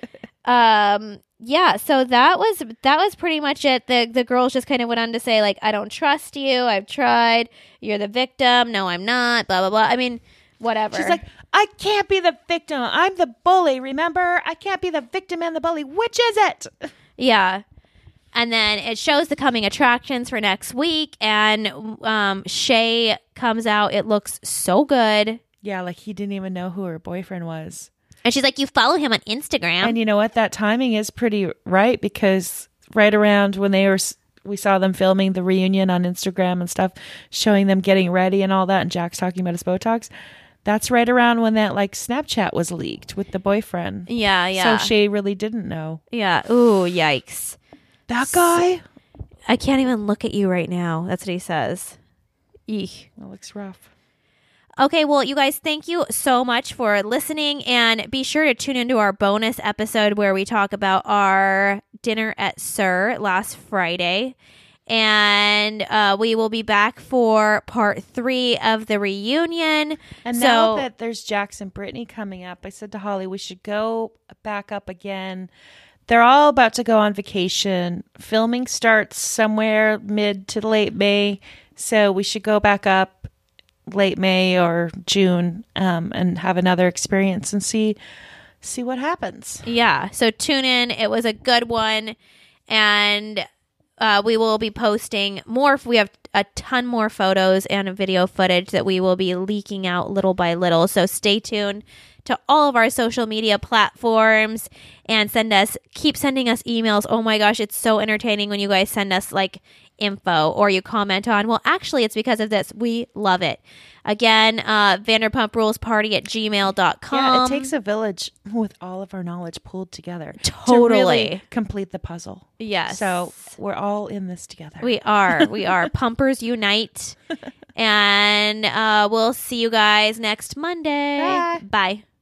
um, yeah. So that was that was pretty much it. The the girls just kind of went on to say like, I don't trust you. I've tried. You're the victim. No, I'm not. Blah blah blah. I mean, whatever. She's like, I can't be the victim. I'm the bully. Remember, I can't be the victim and the bully. Which is it? yeah. And then it shows the coming attractions for next week, and um, Shay comes out. It looks so good. Yeah, like he didn't even know who her boyfriend was. And she's like, you follow him on Instagram. And you know what? That timing is pretty right, because right around when they were we saw them filming the reunion on Instagram and stuff, showing them getting ready and all that, and Jack's talking about his Botox. That's right around when that like Snapchat was leaked with the boyfriend. Yeah, yeah. So Shay really didn't know. Yeah. Ooh, yikes. That guy? I can't even look at you right now. That's what he says. Eek. That looks rough. Okay, well, you guys, thank you so much for listening, and be sure to tune into our bonus episode where we talk about our dinner at Sir last Friday, and uh, we will be back for part three of the reunion. And so, now that there's Jackson Brittany coming up, I said to Holly, we should go back up again. They're all about to go on vacation. Filming starts somewhere mid to late May, so we should go back up late May or June um, and have another experience and see see what happens. Yeah, so tune in. It was a good one, and uh, we will be posting more. We have a ton more photos and video footage that we will be leaking out little by little, so stay tuned to all of our social media platforms and send us keep sending us emails. Oh my gosh, it's so entertaining when you guys send us like info or you comment on, well, actually it's because of this. We love it. Again, uh Vanderpump Rules Party at gmail dot com. Yeah, it takes a village with all of our knowledge pulled together Totally. to really complete the puzzle. Yes. So we're all in this together. We are. We are. Pumpers unite. And uh we'll see you guys next Monday. Bye. Bye.